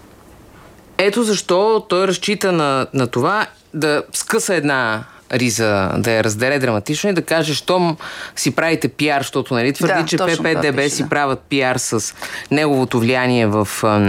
Ето защо той разчита на, на това да скъса една риза, да я разделе драматично и да каже, щом си правите пиар, защото нали, твърди, да, че ППДБ да, си да. правят пиар с неговото влияние в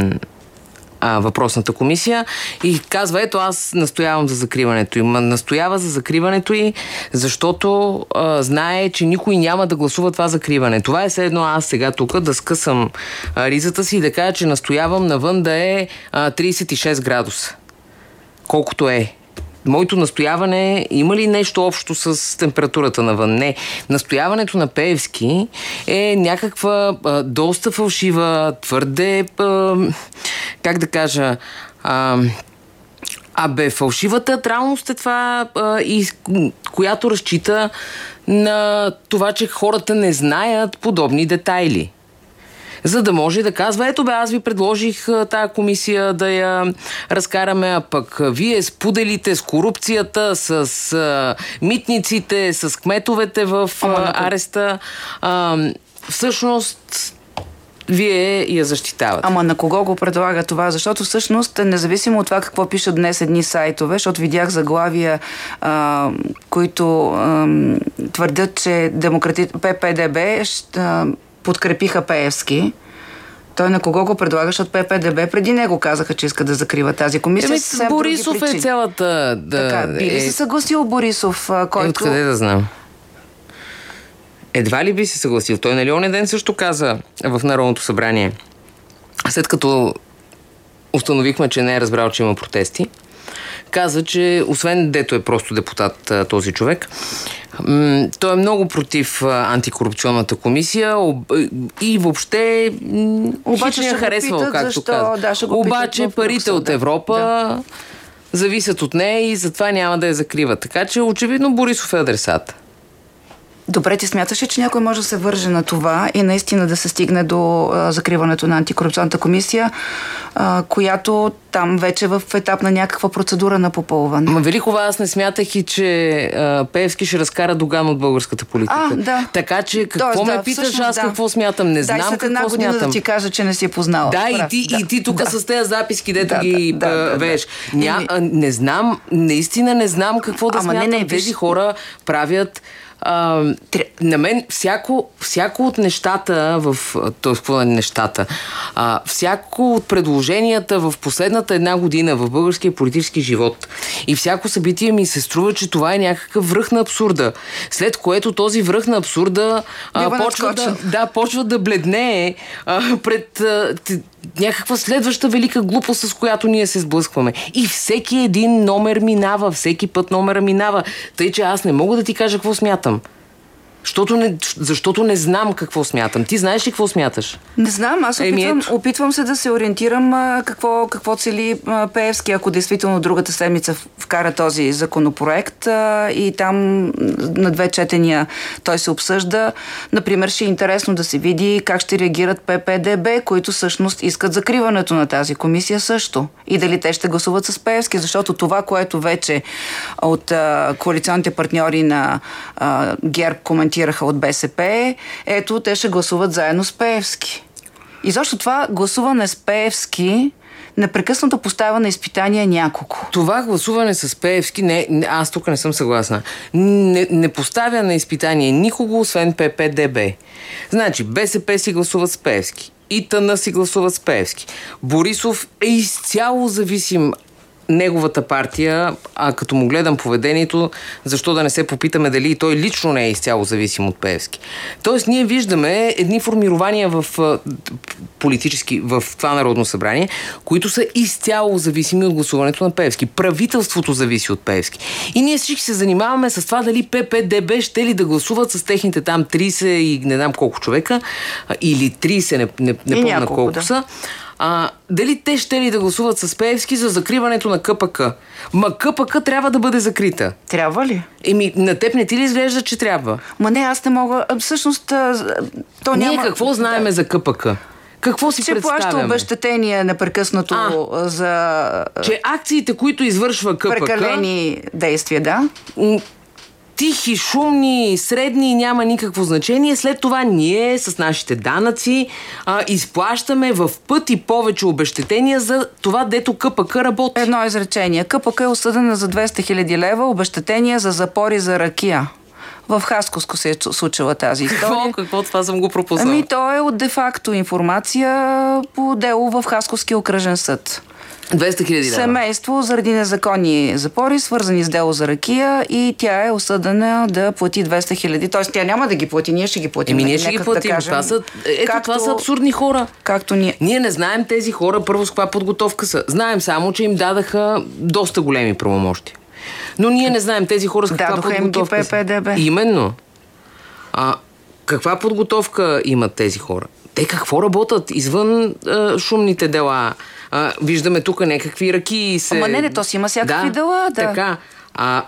а, въпросната комисия и казва, ето аз настоявам за закриването и настоява за закриването и защото а, знае, че никой няма да гласува това закриване. Това е все едно аз сега тук да скъсам а, ризата си и да кажа, че настоявам навън да е а, трийсет и шест градуса. Колкото е. Моето настояване има ли нещо общо с температурата навън? Не. Настояването на Пеевски е някаква а, доста фалшива, твърде, а, как да кажа, а, абе, фалшива театралност е това, а, и, която разчита на това, че хората не знаят подобни детайли. За да може да казва, ето бе, аз ви предложих тая комисия да я разкараме, а пък вие споделите с корупцията, с а, митниците, с кметовете в а, ареста. А, всъщност, вие я защитавате. Ама на кого го предлага това? Защото всъщност, независимо от това какво пишат днес едни сайтове, защото видях заглавия, а, които а, твърдят, че демократи... ППДБ а, подкрепиха Пеевски. Той на кого го предлага, защото ППДБ преди него казаха, че иска да закрива тази комисия. Еми, Борисов е цялата... Да, така, би ли е... се съгласил Борисов, който... Е, откъде да знам? Едва ли би се съгласил? Той нали онен ден също каза в Народното събрание, след като установихме, че не е разбрал, че има протести, каза, че освен дето е просто депутат този човек, той е много против антикорупционната комисия и въобще обаче хич не харесвал, питат, както защо? каза. Да, обаче парите от Европа да. зависят от нея и затова няма да я закрива. Така че очевидно Борисов е адресат. Добре, ти смяташ ли, че някой може да се върже на това и наистина да се стигне до а, закриването на антикорупционната комисия, а, която там вече е в етап на някаква процедура на попълване? Ма, Великова, аз не смятах и, че а, Пеевски ще разкара Доган от българската политика. А, да. Така че какво Тоест, ме да, питаш, всъщност, аз да. какво смятам? Не Дай знам след една какво година смятам. да ти кажа, че не си познала. Да, и Прав, ти, да, и ти тук да. с тези записки, дето Да, ги да, да, да, вееш. да. Ня, Еми... а, не знам, наистина не знам какво да Ама смятам. не, не, тези виж... хора правят... А, на мен всяко, всяко от нещата в... Т.е. какво на нещата? А, всяко от предложенията в последната една година в българския политически живот и всяко събитие ми се струва, че това е някакъв връх на абсурда. След което този връх на абсурда а, почва, да, да, почва да бледнее а, пред а, т, някаква следваща велика глупост, с която ние се сблъскваме. И всеки един номер минава, всеки път номера минава. Тъй, че аз не мога да ти кажа какво смятам. Защото не, защото не знам какво смятам. Ти знаеш ли какво смяташ? Не знам, аз опитвам, опитвам се да се ориентирам а, какво, какво цели а, Пеевски, ако действително другата седмица вкара този законопроект а, и там на две четения той се обсъжда. Например, ще е интересно да се види как ще реагират П П Д Б, които всъщност искат закриването на тази комисия също. И дали те ще гласуват с Пеевски, защото това, което вече от а, коалиционните партньори на а, ГЕРБ коментираха от Б С П, ето, те ще гласуват заедно с Пеевски. И защо това гласуване с Пеевски непрекъснато поставя на изпитания няколко. Това гласуване с Пеевски, не, аз тук не съм съгласна, не, не поставя на изпитание никого, освен П П Д Б. Значи, Б С П си гласуват с Пеевски, И Т Н си гласуват с Пеевски. Борисов е изцяло зависим неговата партия, а като му гледам поведението, защо да не се попитаме дали и той лично не е изцяло зависим от Пеевски. Тоест, ние виждаме едни формирования в политически, в това Народно събрание, които са изцяло зависими от гласуването на Пеевски. Правителството зависи от Пеевски. И ние всички се занимаваме с това дали П П Д Б ще ли да гласуват с техните там трийсет и не знам колко човека, или трийсет, не, не, не помня няколко, колко да. са. А, дали те ще ли да гласуват с Пеевски за закриването на К П К? Ма К П К трябва да бъде закрита. Трябва ли? Еми, на теб не ти ли изглежда, че трябва? Ма не, аз не мога. Всъщност, то Ние няма... какво знаеме да. за К П К? Какво си че представяме? Че плаща обезщетения непрекъснато а, за... Че акциите, които извършва К П К... Прекалени действия, да? Тихи, шумни, средни, няма никакво значение. След това ние с нашите данъци а, изплащаме в пъти повече обезщетения за това, дето К П К работи. Едно изречение. К П К е осъдена за двеста хиляди лева обезщетения за запори за ракия. В Хасковско се е случила тази история. Какво? Какво? Това съм го пропуснала. Ами то е от де-факто информация по дело в Хасковския окръжен съд. двеста хиляди лева. Семейство заради незаконни запори, свързани с дело за ракия, и тя е осъдена да плати двеста хиляди. Тоест тя няма да ги плати, ние ще ги платим. Еми ние ще ги платим. Да кажем, това са, ето както, това са абсурдни хора. Както ние. Ние не знаем тези хора първо с каква подготовка са. Знаем само, че им дадаха доста големи правомощи. Но ние не знаем тези хора с каква дадоха подготовка им П П Д Б. Именно. А каква подготовка имат тези хора? Те какво работят извън а, шумните дела? А, виждаме тук някакви ръки се... Ама не, не, то си има всякакви да, дела. Да, така. А...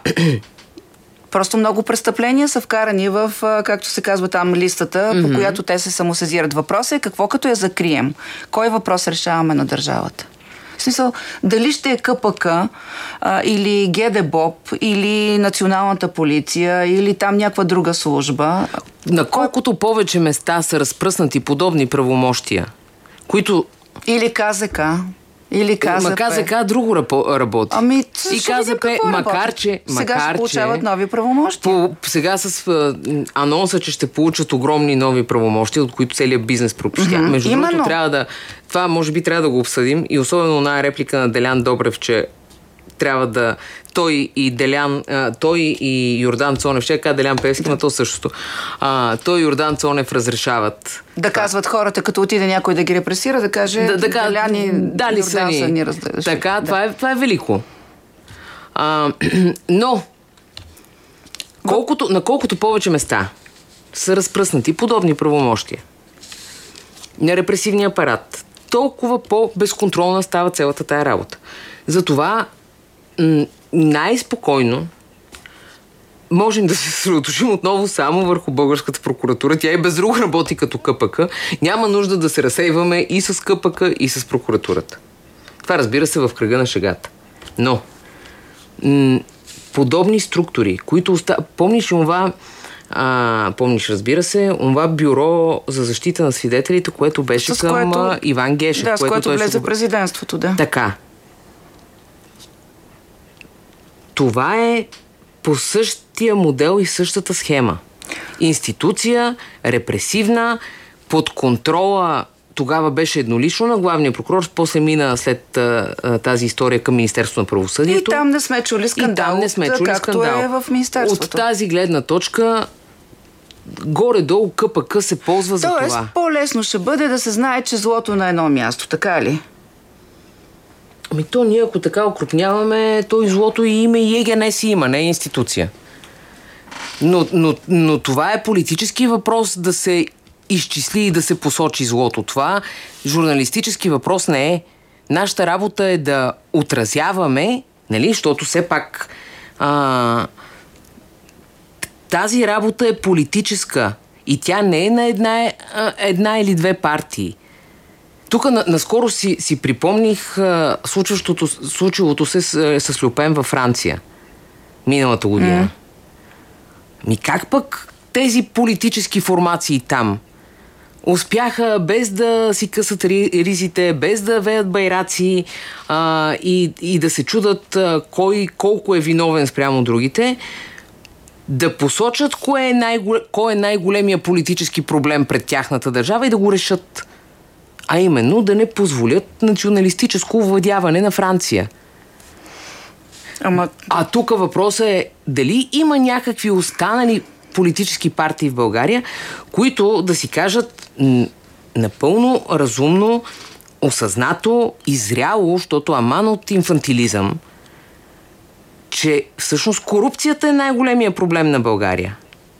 Просто много престъпления са вкарани в, както се казва там, листата, mm-hmm. по която те се самосезират. Въпросът е какво като я закрием? Кой въпрос решаваме на държавата? В смисъл, дали ще е К П К а, или Г Д Б О П или Националната полиция или там някаква друга служба. На колкото Кой... повече места са разпръснати подобни правомощия, които... Или К З К. Или К З П. Ма К З К друго работи. Ами, и К З П, макар че... Сега макар, ще получават че, нови правомощия. По, сега с а, анонса, че ще получат огромни нови правомощия, от които целият бизнес пропустя. Mm-hmm. Между другото, трябва да... Това може би трябва да го обсъдим. И особено на реплика на Делян Добрев, че трябва да... Той и Делян, а, той и Йордан Цонев, ще кажа Делян Пеевски, но то същото. А, той и Йордан Цонев разрешават. Да казват хората, като отиде някой да ги репресира, да каже да, да, Делян и да, Йордан са ни, ни разрешили. Така, да. това, е, това е велико. А, но, колкото, на колкото повече места са разпръснати подобни правомощия на репресивния апарат, толкова по-безконтролна става цялата тая работа. Затова м- най-спокойно можем да се съсредоточим отново само върху българската прокуратура. Тя и без друго работи като КПК. Няма нужда да се разсейваме и с КПК, и с прокуратурата. Това, разбира се, в кръга на шегата. Но м- подобни структури, които оста... Помниш онова, а, помниш, разбира се, онова бюро за защита на свидетелите, което беше с към което... Иван Гешев. Да, с което, което влезе ще... президентството, да. Така. Това е по същия модел и същата схема. Институция, репресивна, под контрола тогава беше еднолично на главния прокурор, после мина след а, тази история към Министерството на правосъдието. И там не сме чули скандал, и там не сме чули както скандал. Е в Министерството. От тази гледна точка горе-долу КПК се ползва за Тоест, това. Тоест, по-лесно ще бъде да се знае, че злото на едно място, така ли? Ами то ние, ако така окрупняваме, то и злото и име и ЕГН си има, не е институция. Но, но, но това е политически въпрос да се изчисли и да се посочи злото. Това журналистически въпрос не е. Нашата работа е да отразяваме, нали, защото все пак а, тази работа е политическа и тя не е на една, една или две партии. Тук на, наскоро си, си припомних а, случващото, случилото се с, с Люпен във Франция миналата година. Mm. Ми как пък тези политически формации там успяха без да си късат ризите, без да веят байраци а, и, и да се чудат а, кой колко е виновен спрямо другите, да посочат кой е, най-голем, кой е най-големия политически проблем пред тяхната държава и да го решат. А именно да не позволят националистическо овладяване на Франция. Ама... А тук въпросът е дали има някакви останали политически партии в България, които да си кажат м- напълно разумно, осъзнато и зряло, защото аман от инфантилизъм, че всъщност корупцията е най-големия проблем на България.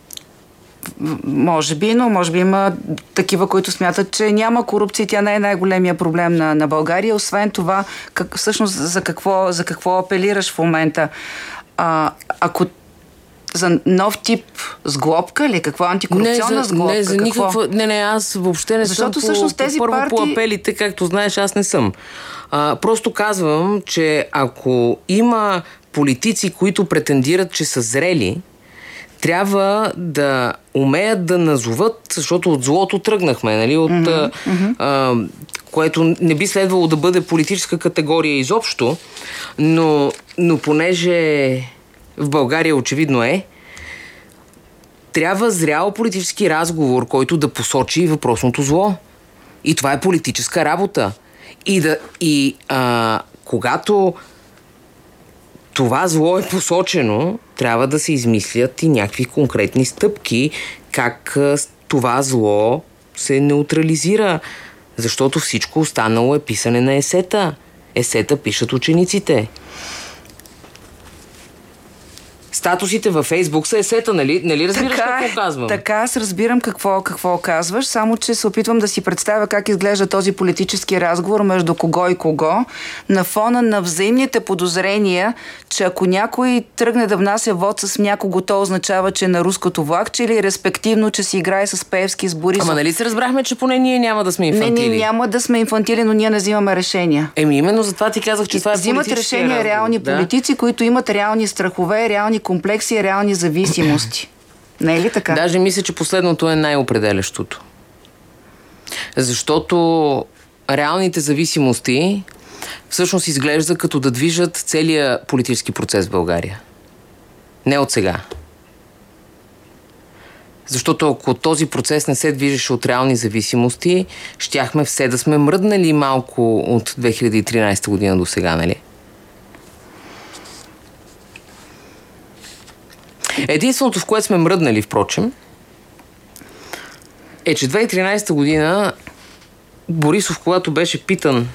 Може би, но може би има такива, които смятат, че няма корупция, тя не е най-големия проблем на, на България. Освен това, как, всъщност за какво, за какво апелираш в момента? А, ако за нов тип сглобка ли? Каква антикорупционна не, за, сглобка? Не, за никаква... Не, не, аз въобще не Защото съм всъщност по, тези първо партии... по апелите, както знаеш, аз не съм. А, просто казвам, че ако има политици, които претендират, че са зрели, трябва да умеят да назоват, защото от злото тръгнахме, нали? От, mm-hmm. а, а, което не би следвало да бъде политическа категория изобщо, но, но понеже в България очевидно е, трябва зрял политически разговор, който да посочи въпросното зло. И това е политическа работа. И, да, и а, когато това зло е посочено, трябва да се измислят и някакви конкретни стъпки, как това зло се неутрализира. Защото всичко останало е писане на есета. Есета пишат учениците. Статусите във Фейсбук са есета, нали? Нали разбираш така, какво казвам? Така, аз разбирам какво, какво казваш, само че се опитвам да си представя как изглежда този политически разговор между кого и кого, на фона на взаимните подозрения, че ако някой тръгне да внася вод с някого, то означава, че е на руското влакче или респективно, че си играе с Пеевски, с Борисов. Ама нали се разбрахме, че поне ние няма да сме инфантили? Не, ние няма да сме инфантили, но ние не взимаме решения. Еми именно затова ти казах, че това е взимат политически решения разговор, реални да? Политици, които имат реални страхове, реални комплекси, реални зависимости. Не е ли така? Даже мисля, че последното е най-определящото. Защото реалните зависимости всъщност изглежда като да движат целия политически процес в България. Не от сега. Защото ако този процес не се движеше от реални зависимости, щяхме все да сме мръднали малко от две хиляди и тринадесета година до сега, нали? Единственото, в което сме мръднали, впрочем, е, че две хиляди и тринадесета година Борисов, когато беше питан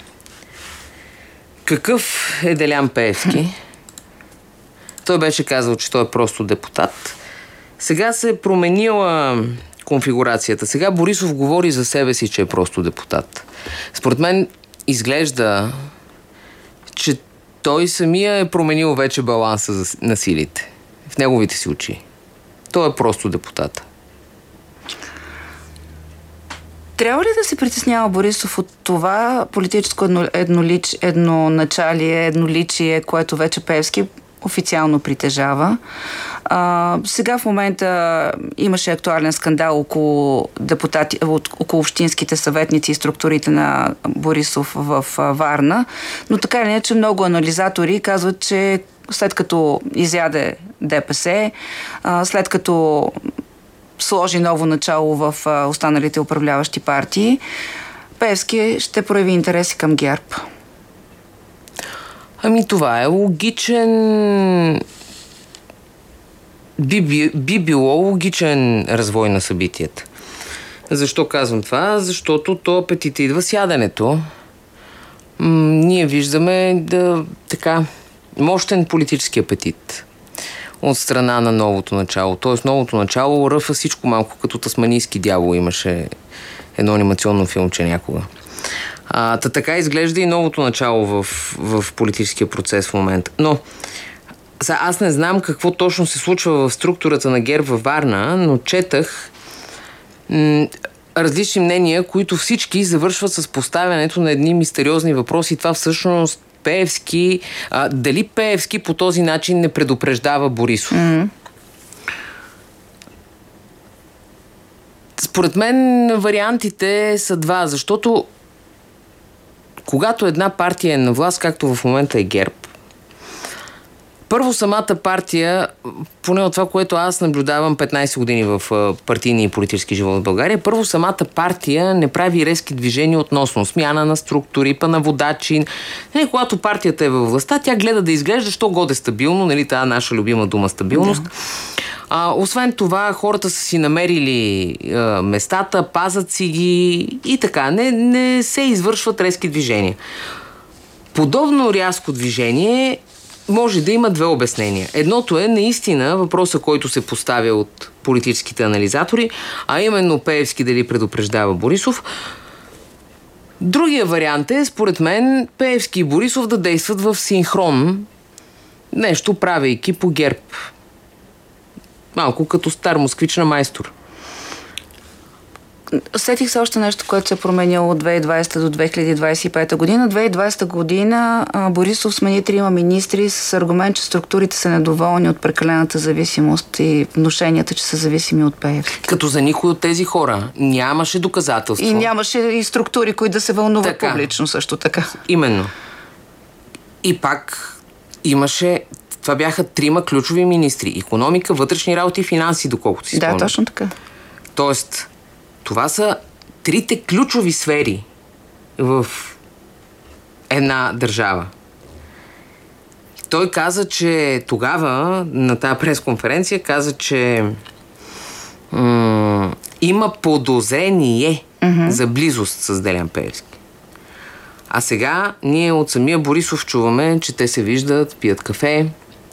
какъв е Делян Пеевски, той беше казал, че той е просто депутат. Сега се е променила конфигурацията. Сега Борисов говори за себе си, че е просто депутат. Според мен изглежда, че той самия е променил вече баланса на силите в неговите си очи. Той е просто депутат. Трябва ли да се притеснява Борисов от това политическо едно, еднолич, едноначалие, едноличие, което вече Пеевски официално притежава? А, сега в момента имаше актуален скандал около депутати, около общинските съветници и структурите на Борисов в Варна, но така или иначе много анализатори казват, че след като изяде ДПС, а, след като сложи ново начало в останалите управляващи партии, Пеевски ще прояви интереси към ГЕРБ. Ами това е логичен... Би, би, би било логичен развой на събитията. Защо казвам това? Защото то апетит идва с яденето. М- ние виждаме да, така, мощен политически апетит от страна на новото начало. Тоест новото начало ръфа всичко малко като тасманийски дявол, имаше едно анимационно филмче някога. А, та така изглежда и новото начало в, в политическия процес в момента. Но сега, аз не знам какво точно се случва в структурата на ГЕРБ във Варна, но четах м- различни мнения, които всички завършват с поставянето на едни мистериозни въпроси. Това всъщност Пеевски, а, дали Пеевски по този начин не предупреждава Борисов? Mm-hmm. Според мен вариантите са два, защото когато една партия е на власт, както в момента е ГЕРБ, първо самата партия, поне от това, което аз наблюдавам петнайсет години в партийния и политически живот в България, първо самата партия не прави резки движения относно смяна на структури, па на водачи. Не, когато партията е във властта, тя гледа да изглежда, що годе стабилно, нали, тази наша любима дума стабилност. Да. А, освен това, хората са си намерили а, местата, пазат си ги и така. Не, не се извършват резки движения. Подобно рязко движение може да има две обяснения. Едното е наистина въпроса, който се поставя от политическите анализатори, а именно Пеевски дали предупреждава Борисов. Другия вариант е, според мен, Пеевски и Борисов да действат в синхрон, нещо правейки по ГЕРБ. Малко като стар москвич на майстор. Сетих се още нещо, което се е променило от две хиляди и двадесета до две хиляди двадесет и пета година. две хиляди и двадесета година Борисов смени трима министри с аргумент, че структурите са недоволни от прекалената зависимост и внушенията, че са зависими от Пеевски. Като за никой от тези хора нямаше доказателство. И нямаше и структури, които да се вълнуват така, публично също така. Именно. И пак имаше... Това бяха трима ключови министри. Икономика, вътрешни работи и финанси, доколкото си спомням. Да, точно така. Тоест, това са трите ключови сфери в една държава. Той каза, че тогава, на тази пресконференция, каза, че м- има подозрение mm-hmm. за близост с Делян Пеевски. А сега ние от самия Борисов чуваме, че те се виждат, пият кафе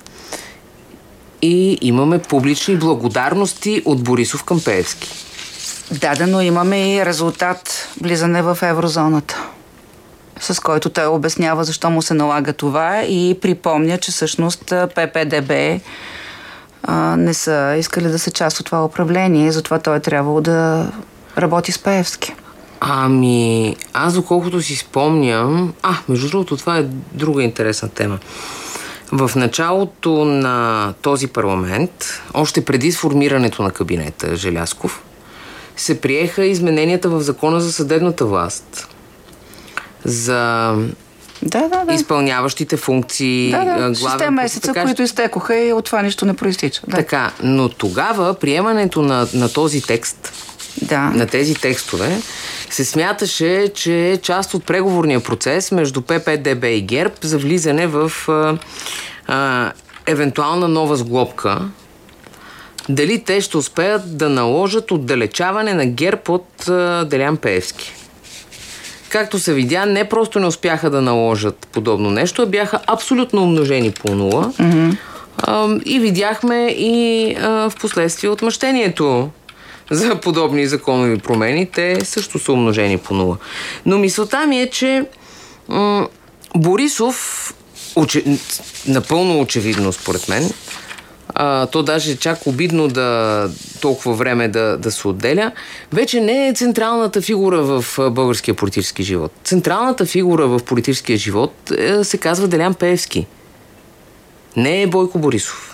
и имаме публични благодарности от Борисов към Пеевски. Да, да, но имаме и резултат влизане в еврозоната, с който той обяснява защо му се налага това и припомня, че всъщност ППДБ а, не са искали да са част от това управление, затова той е трябвало да работи с Пеевски. Ами, аз доколкото си спомням... А, между другото, това е друга интересна тема. В началото на този парламент, още преди сформирането на кабинета Желязков, се приеха измененията в Закона за съдебната власт. За да, да, да. изпълняващите функции. Да, да. Шесте месеца, така, които изтекоха и от това нищо не проистича. Да. Така, но тогава приемането на, на този текст, да. на тези текстове, се смяташе, че е част от преговорния процес между ППДБ и ГЕРБ за влизане в а, а, евентуална нова сглобка. Дали те ще успеят да наложат отдалечаване на ГЕРБ от а, Делян Пеевски. Както се видя, не просто не успяха да наложат подобно нещо, а бяха абсолютно умножени по нула. Mm-hmm. А, и видяхме и а, в последствие отмъщението за подобни законови промени. Те също са умножени по нула. Но мисълта ми е, че м- Борисов, оче... напълно очевидно според мен, а, то даже чак обидно да толкова време да, да се отделя, вече не е централната фигура в българския политически живот. Централната фигура в политическия живот е, се казва Делян Пеевски. Не е Бойко Борисов.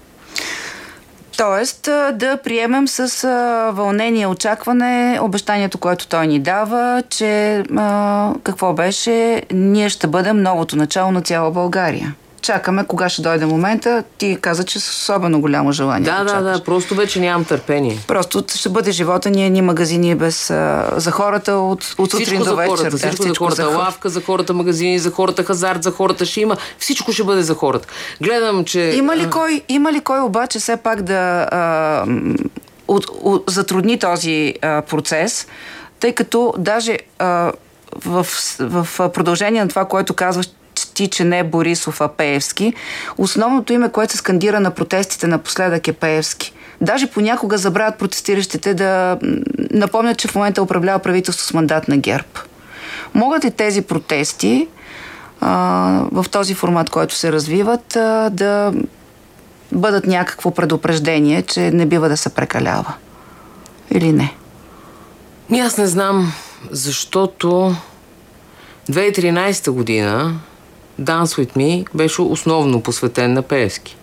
Тоест да приемем с а, вълнение, очакване обещанието, което той ни дава, че а, какво беше, ние ще бъдем новото начало на цяла България. Чакаме кога ще дойде момента. Ти каза, че с особено голямо желание. Да, да, да, просто вече нямам търпение. Просто ще бъде живота ни, ни магазини без, а, за хората от, от сутрин до вечер. Хората, да, всичко, всичко за хората. За хората. Лавка за хората, магазини за хората, хазарт за хората ще има. Всичко ще бъде за хората. Гледам, че... Има ли кой, има ли кой обаче все пак да а, от, от, затрудни този а, процес, тъй като даже а, в, в продължение на това, което казваш, ти, че не е Борисов, а Пеевски, основното име, което се скандира на протестите напоследък е Пеевски. Даже понякога забравят протестиращите да напомнят, че в момента управлява правителство с мандат на ГЕРБ. Могат ли тези протести а, в този формат, който се развиват, а, да бъдат някакво предупреждение, че не бива да се прекалява? Или не? Ми аз не знам, защото две хиляди и тринадесета година Dance With Me беше основно посветен на Пеевски.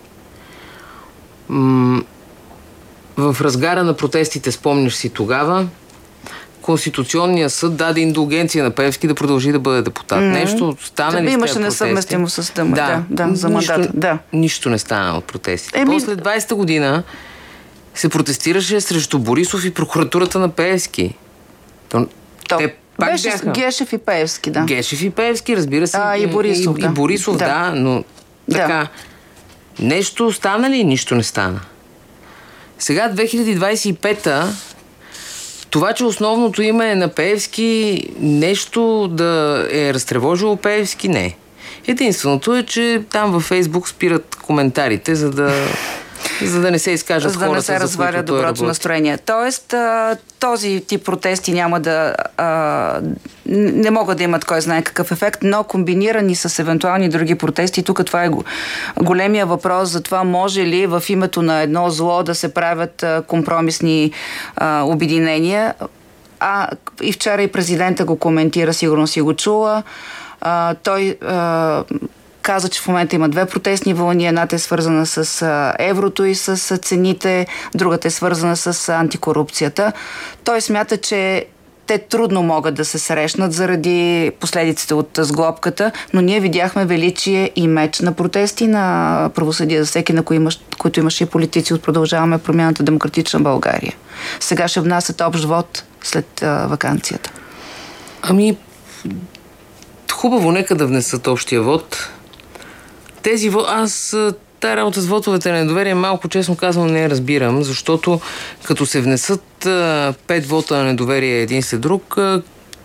М- в разгара на протестите, спомняш си тогава, Конституционният съд даде индулгенция на Пеевски да продължи да бъде депутат. Mm-hmm. Нещо стана ли с тези имаше несъвместимо с тъма. Да, да, да, за мандата. Нищо, да. нищо не стана от протестите. Еми... После двадесета година се протестираше срещу Борисов и прокуратурата на Пеевски. То... То... Те пак беше бяха. Гешев и Пеевски, да. Гешев и Пеевски, разбира се. А, и Борисов, и, да. И Борисов, да, да но да. Така. Нещо стана ли и нищо не стана? Сега, две хиляди двадесет и пета, това, че основното име е на Пеевски, нещо да е разтревожило Пеевски, не. Единственото е, че там във Фейсбук спират коментарите, за да... За да не се изкажат за хората, да не се разваля доброто настроение. Тоест, този тип протести няма да... не могат да имат кой знае какъв ефект, но комбинирани с евентуални други протести, тук това е големия въпрос за това може ли в името на едно зло да се правят компромисни обединения. А и вчера и президента го коментира, сигурно си го чула. Той... каза, че в момента има две протестни вълни. Едната е свързана с еврото и с цените, другата е свързана с антикорупцията. Той смята, че те трудно могат да се срещнат заради последиците от сглобката, но ние видяхме величие и меч на протести на правосъдие за всеки, на кои имаш, които имаше и политици от Продължаваме промяната Демократична България. Сега ще внасят общ вод след а, ваканцията. Ами, хубаво, нека да внесат общия вод. Тези вод... Аз тая работа с вотовете на недоверие малко, честно казвам, не разбирам, защото като се внесат а, пет вота на недоверие един след друг, а,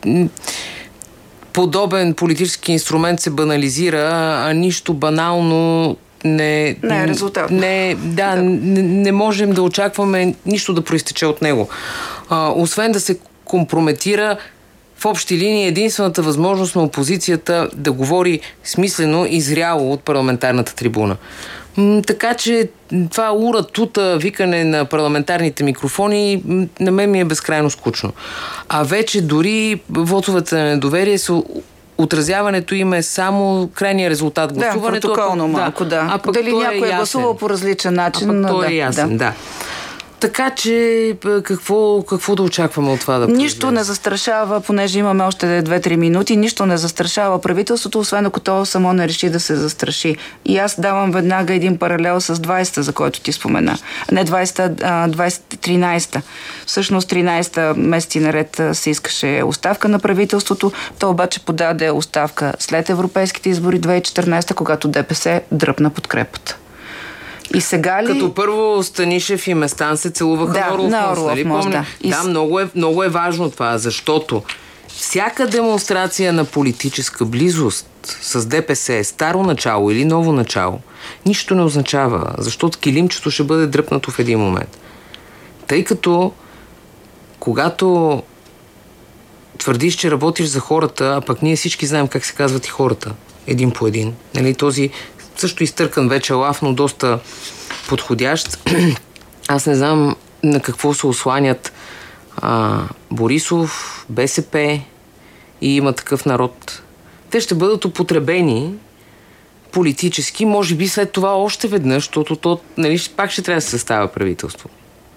подобен политически инструмент се банализира, а нищо банално не... Не е резултат. Не, да, да. Не, не можем да очакваме нищо да проистече от него. А, освен да се компрометира в общи линии единствената възможност на опозицията да говори смислено и зряло от парламентарната трибуна. М- така че това ура, тута, викане на парламентарните микрофони на мен ми е безкрайно скучно. А вече дори вотовете на недоверие са отразяването им е само крайния резултат. Гласуването, да, протоколно малко, да. А пък дали някой е, е гласувал по различен начин. А пък той да, е ясен, да. да. Така че какво, какво да очакваме от това да произведе? Нищо не застрашава, понеже имаме още две-три минути, нищо не застрашава правителството, освен ако то само не реши да се застраши. И аз давам веднага един паралел с двадесета, за който ти спомена. Не двадесета, а двадесет и тринадесета. Всъщност тринадесета месеци наред се искаше оставка на правителството. То обаче подаде оставка след европейските избори две хиляди и четиринадесета, когато ДПС дръпна подкрепата. И сега ли... Като първо Станишев и Местан се целуваха да, на Орлов на мост, нали мост, помня? Да, да много, е, много е важно това, защото всяка демонстрация на политическа близост с ДПС, старо начало или ново начало, нищо не означава, защото килимчето ще бъде дръпнато в един момент. Тъй като когато твърдиш, че работиш за хората, а пък ние всички знаем как се казват и хората, един по един. Нали, този също изтъркан вече лав, но доста подходящ. Аз не знам на какво се осланят а, Борисов, БСП и Има такъв народ. Те ще бъдат употребени политически, може би след това още веднъж, защото то, нали, пак ще трябва да се съставя правителство.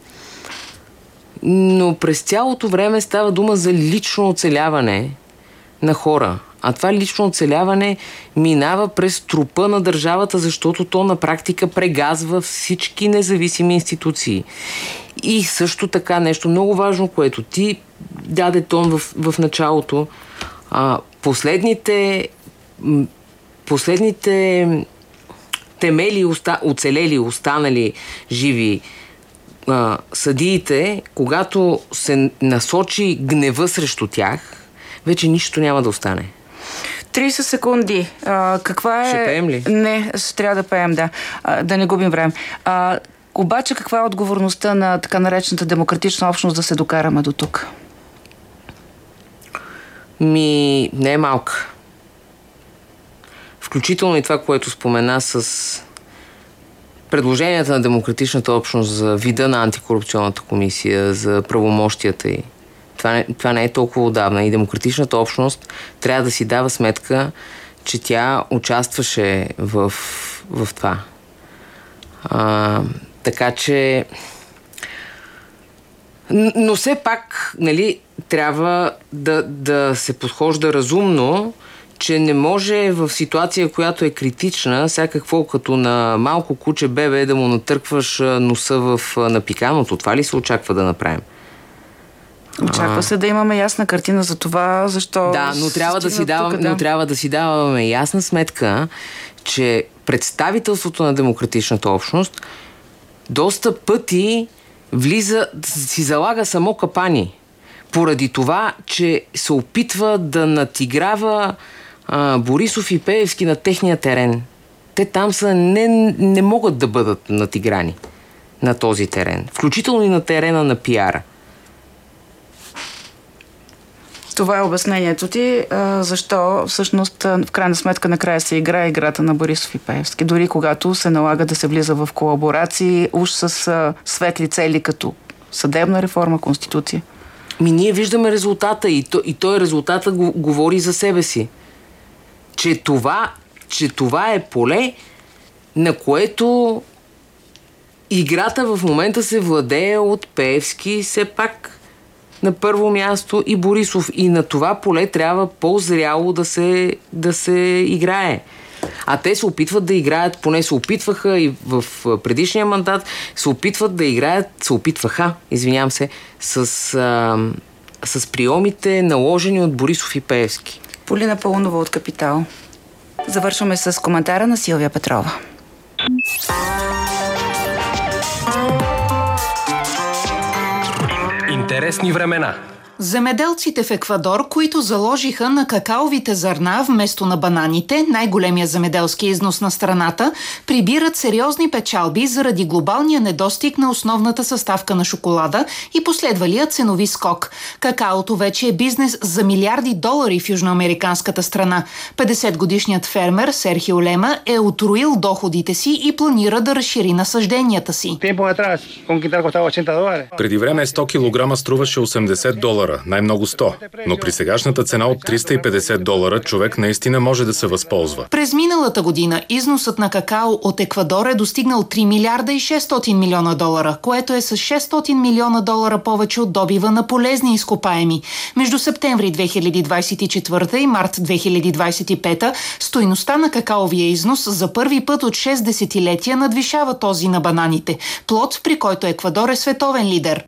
Но през цялото време става дума за лично оцеляване на хора. А това лично оцеляване минава през трупа на държавата, защото то на практика прегазва всички независими институции. И също така нещо много важно, което ти даде тон в, в началото. А, последните последните темели, оста, оцелели, останали живи а, съдиите, когато се насочи гнева срещу тях, вече нищо няма да остане. трийсет секунди. А, каква е... Ще пеем ли? Не, ще трябва да пеем, да. А, да не губим време. А, обаче каква е отговорността на така наречената демократична общност да се докараме до тук? Ми, не е малка. Включително и това, което спомена с предложенията на демократичната общност за вида на антикорупционната комисия, за правомощията й. Това не, това не е толкова отдавна. И демократичната общност трябва да си дава сметка, че тя участваше в, в това. А, така че... Но все пак, нали, трябва да, да се подхожда разумно, че не може в ситуация, която е критична, всякакво като на малко куче бебе да му натъркваш носа в напиканото. Това ли се очаква да направим? Очаква се да имаме ясна картина за това, защо... Да, но трябва да си даваме, тук, да. но трябва да си даваме ясна сметка, че представителството на демократичната общност доста пъти влиза, си залага само капани. Поради това, че се опитва да натиграва а, Борисов и Пеевски на техния терен. Те там са не, не могат да бъдат натиграни на този терен. Включително и на терена на пиара. Това е обяснението ти, а, защо всъщност в крайна сметка накрая се играе играта на Борисов и Пеевски. Дори когато се налага да се влиза в колаборации, уж с а, светли цели като съдебна реформа, конституция. Ми ние виждаме резултата и, то, и той резултата го, говори за себе си. Че това, че това е поле, на което играта в момента се владее от Пеевски все пак на първо място и Борисов. И на това поле трябва по-зряло да се, да се играе. А те се опитват да играят, поне се опитваха и в предишния мандат, се опитват да играят, се опитваха, извинявам се, с, а, с приемите наложени от Борисов и Пеевски. Полина Паунова от Капитал. Завършваме с коментара на Силвия Петрова. Интересни времена. Земеделците в Еквадор, които заложиха на какаовите зърна вместо на бананите, най-големия земеделски износ на страната, прибират сериозни печалби заради глобалния недостиг на основната съставка на шоколада и последвалия ценови скок. Какаото вече е бизнес за милиарди долари в южноамериканската страна. петдесетгодишният фермер Серхио Лема е утроил доходите си и планира да разшири насажденията си. Преди време сто килограма струваше осемдесет долара. Най-много сто. Но при сегашната цена от триста и петдесет долара човек наистина може да се възползва. През миналата година износът на какао от Еквадор е достигнал три милиарда и шестстотин милиона долара, което е с шестстотин милиона долара повече от добива на полезни изкопаеми. Между септември две хиляди двадесет и четвърта и март две хиляди двадесет и пета стойността на какаовия износ за първи път от шест десетилетия надвишава този на бананите. Плод, при който Еквадор е световен лидер.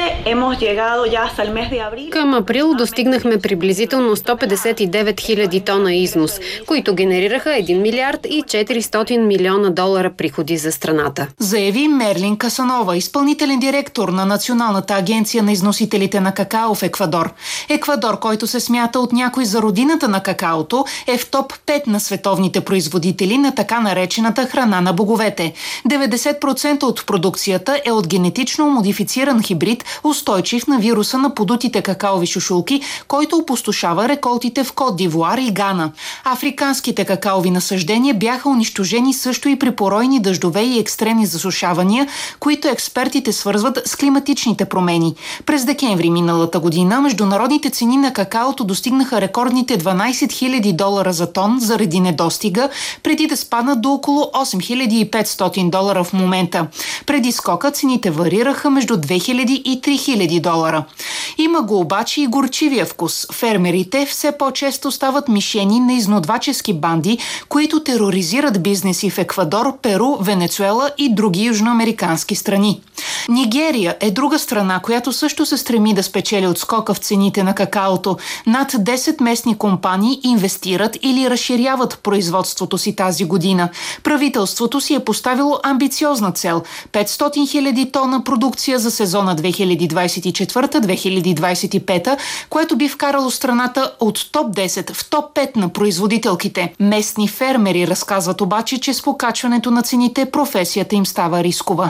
Към април достигнахме приблизително сто петдесет и девет хиляди тона износ, които генерираха един милиард и четиристотин милиона долара приходи за страната. Заяви Мерлин Касанова, изпълнителен директор на Националната агенция на износителите на какао в Еквадор. Еквадор, който се смята от някой за родината на какаото, е в топ пет на световните производители на така наречената храна на боговете. деветдесет процента от продукцията е от генетично модифициран хибрид, устойчив на вируса на подутите какаови шушулки, който опустошава реколтите в Кот д'Ивуар и Гана. Африканските какаови насъждения бяха унищожени също и при поройни дъждове и екстремни засушавания, които експертите свързват с климатичните промени. През декември миналата година международните цени на какаото достигнаха рекордните дванайсет хиляди долара за тон заради недостига, преди да спаднат до около осем хиляди и петстотин долара в момента. Преди скока цените варираха между две хиляди и три хиляди долара. Има го обаче и горчивия вкус. Фермерите все по-често стават мишени на изнудвачески банди, които тероризират бизнеси в Еквадор, Перу, Венецуела и други южноамерикански страни. Нигерия е друга страна, която също се стреми да спечели от скока в цените на какаото. Над десет местни компании инвестират или разширяват производството си тази година. Правителството си е поставило амбициозна цел – петстотин хиляди тона продукция за сезона две хиляди двайсет и четвърта - две хиляди двайсет и пета, което би вкарало страната от топ десет в топ пет на производителките. Местни фермери разказват обаче, че с покачването на цените професията им става рискова.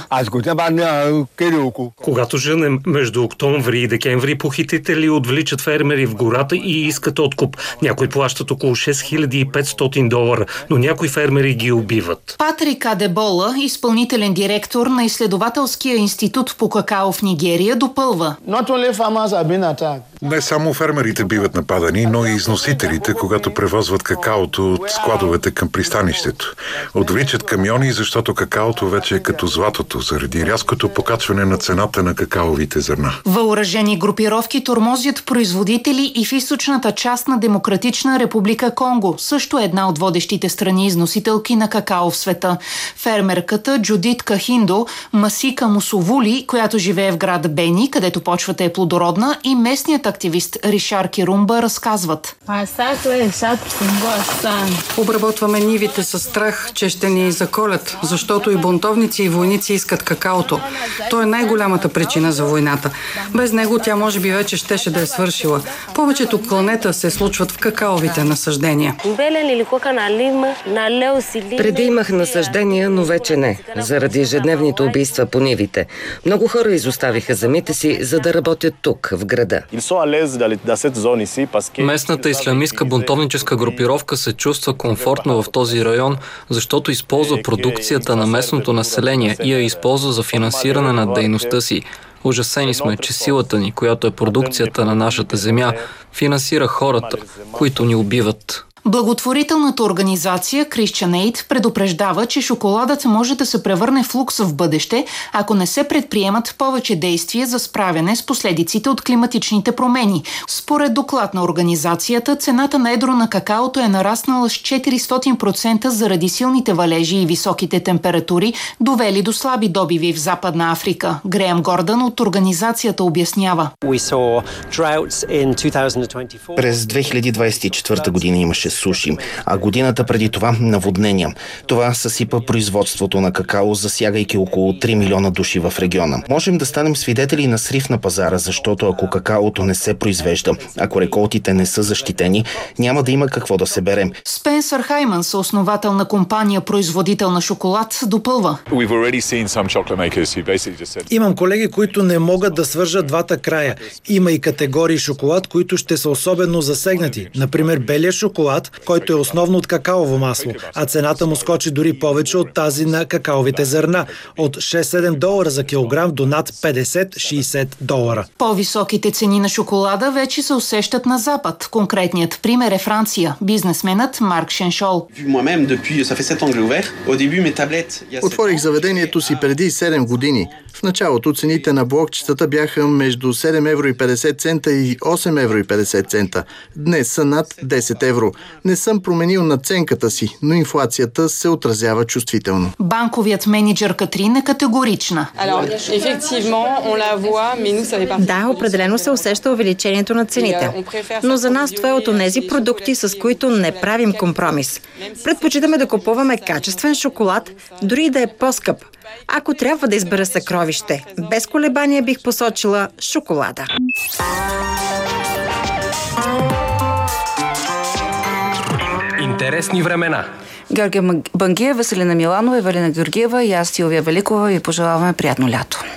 Когато женем между октомври и декември, похитители отвличат фермери в гората и искат откуп. Някои плащат около шест хиляди и петстотин долара, но някои фермери ги убиват. Патрик Адебола, изпълнителен директор на изследователския институт по какао в Нигерия, допълва. Не само фермерите биват нападани, но и износителите, когато превозват какаото от складовете към пристанището. Отвличат камиони, защото какаото вече е като златото, заради рязкото покачване на цената на какаовите зърна. Въоръжени групировки тормозят производители и в източната част на Демократична република Конго, също една от водещите страни износителки на какао в света. Фермерката Джудит Кахиндо, Масика Мусовули, която живее в град Бени, където почвата е плодородна, и местният активист Ришар Кирумба разказват. Обработваме нивите със страх, че ще ни заколят, защото и бунтовници и войници искат какаото. То е най-голямата причина за войната. Без него тя може би вече щеше да е свършила. Повечето кланета се случват в какаовите насъждения. Преди имах насъждения, но вече не, заради ежедневните убийства по нивите. Много хора изоставиха земите си, за да работят тук, в града. Местната ислямистка бунтовническа групировка се чувства комфортно в този район, защото използва продукцията на местното население и я използва за финансиране на дейността си. Ужасени сме, че силата ни, която е продукцията на нашата земя, финансира хората, които ни убиват. Благотворителната организация Christian Aid предупреждава, че шоколадът може да се превърне в лукс в бъдеще, ако не се предприемат повече действия за справяне с последиците от климатичните промени. Според доклад на организацията, цената на едро на какаото е нараснала с четиристотин процента заради силните валежи и високите температури, довели до слаби добиви в Западна Африка. Греъм Гордън от организацията обяснява. През две хиляди двайсет и четвърта година имаше суши, а годината преди това наводнения. Това съсипа производството на какао, засягайки около три милиона души в региона. Можем да станем свидетели на срив на пазара, защото ако какаото не се произвежда, ако реколтите не са защитени, няма да има какво да се берем. Спенсър Хайман, съосновател на компания производител на шоколад, допълва. Имам колеги, които не могат да свържат двата края. Има и категории шоколад, които ще са особено засегнати. Например, белия шоколад, който е основно от какаово масло, а цената му скочи дори повече от тази на какаовите зърна, от шест-седем долара за килограм до над петдесет-шейсет долара. По-високите цени на шоколада вече се усещат на Запад. Конкретният пример е Франция. Бизнесменът Марк Шеншол. Отворих заведението си преди седем години. В началото цените на блокчетата бяха между седем евро и петдесет цента и осем евро и петдесет цента. Днес са над десет евро. Не съм променил надценката си, но инфлацията се отразява чувствително. Банковият менеджер Катрин е категорична. Да, определено се усеща увеличението на цените. Но за нас това е от онези продукти, с които не правим компромис. Предпочитаме да купуваме качествен шоколад, дори да е по-скъп. Ако трябва да избера съкровище, без колебание бих посочила шоколада. Интересни времена. Георгия Бангиев, Веселина Миланова, Евелина Георгиева и аз, Силвия Великова, ви пожелаваме приятно лято.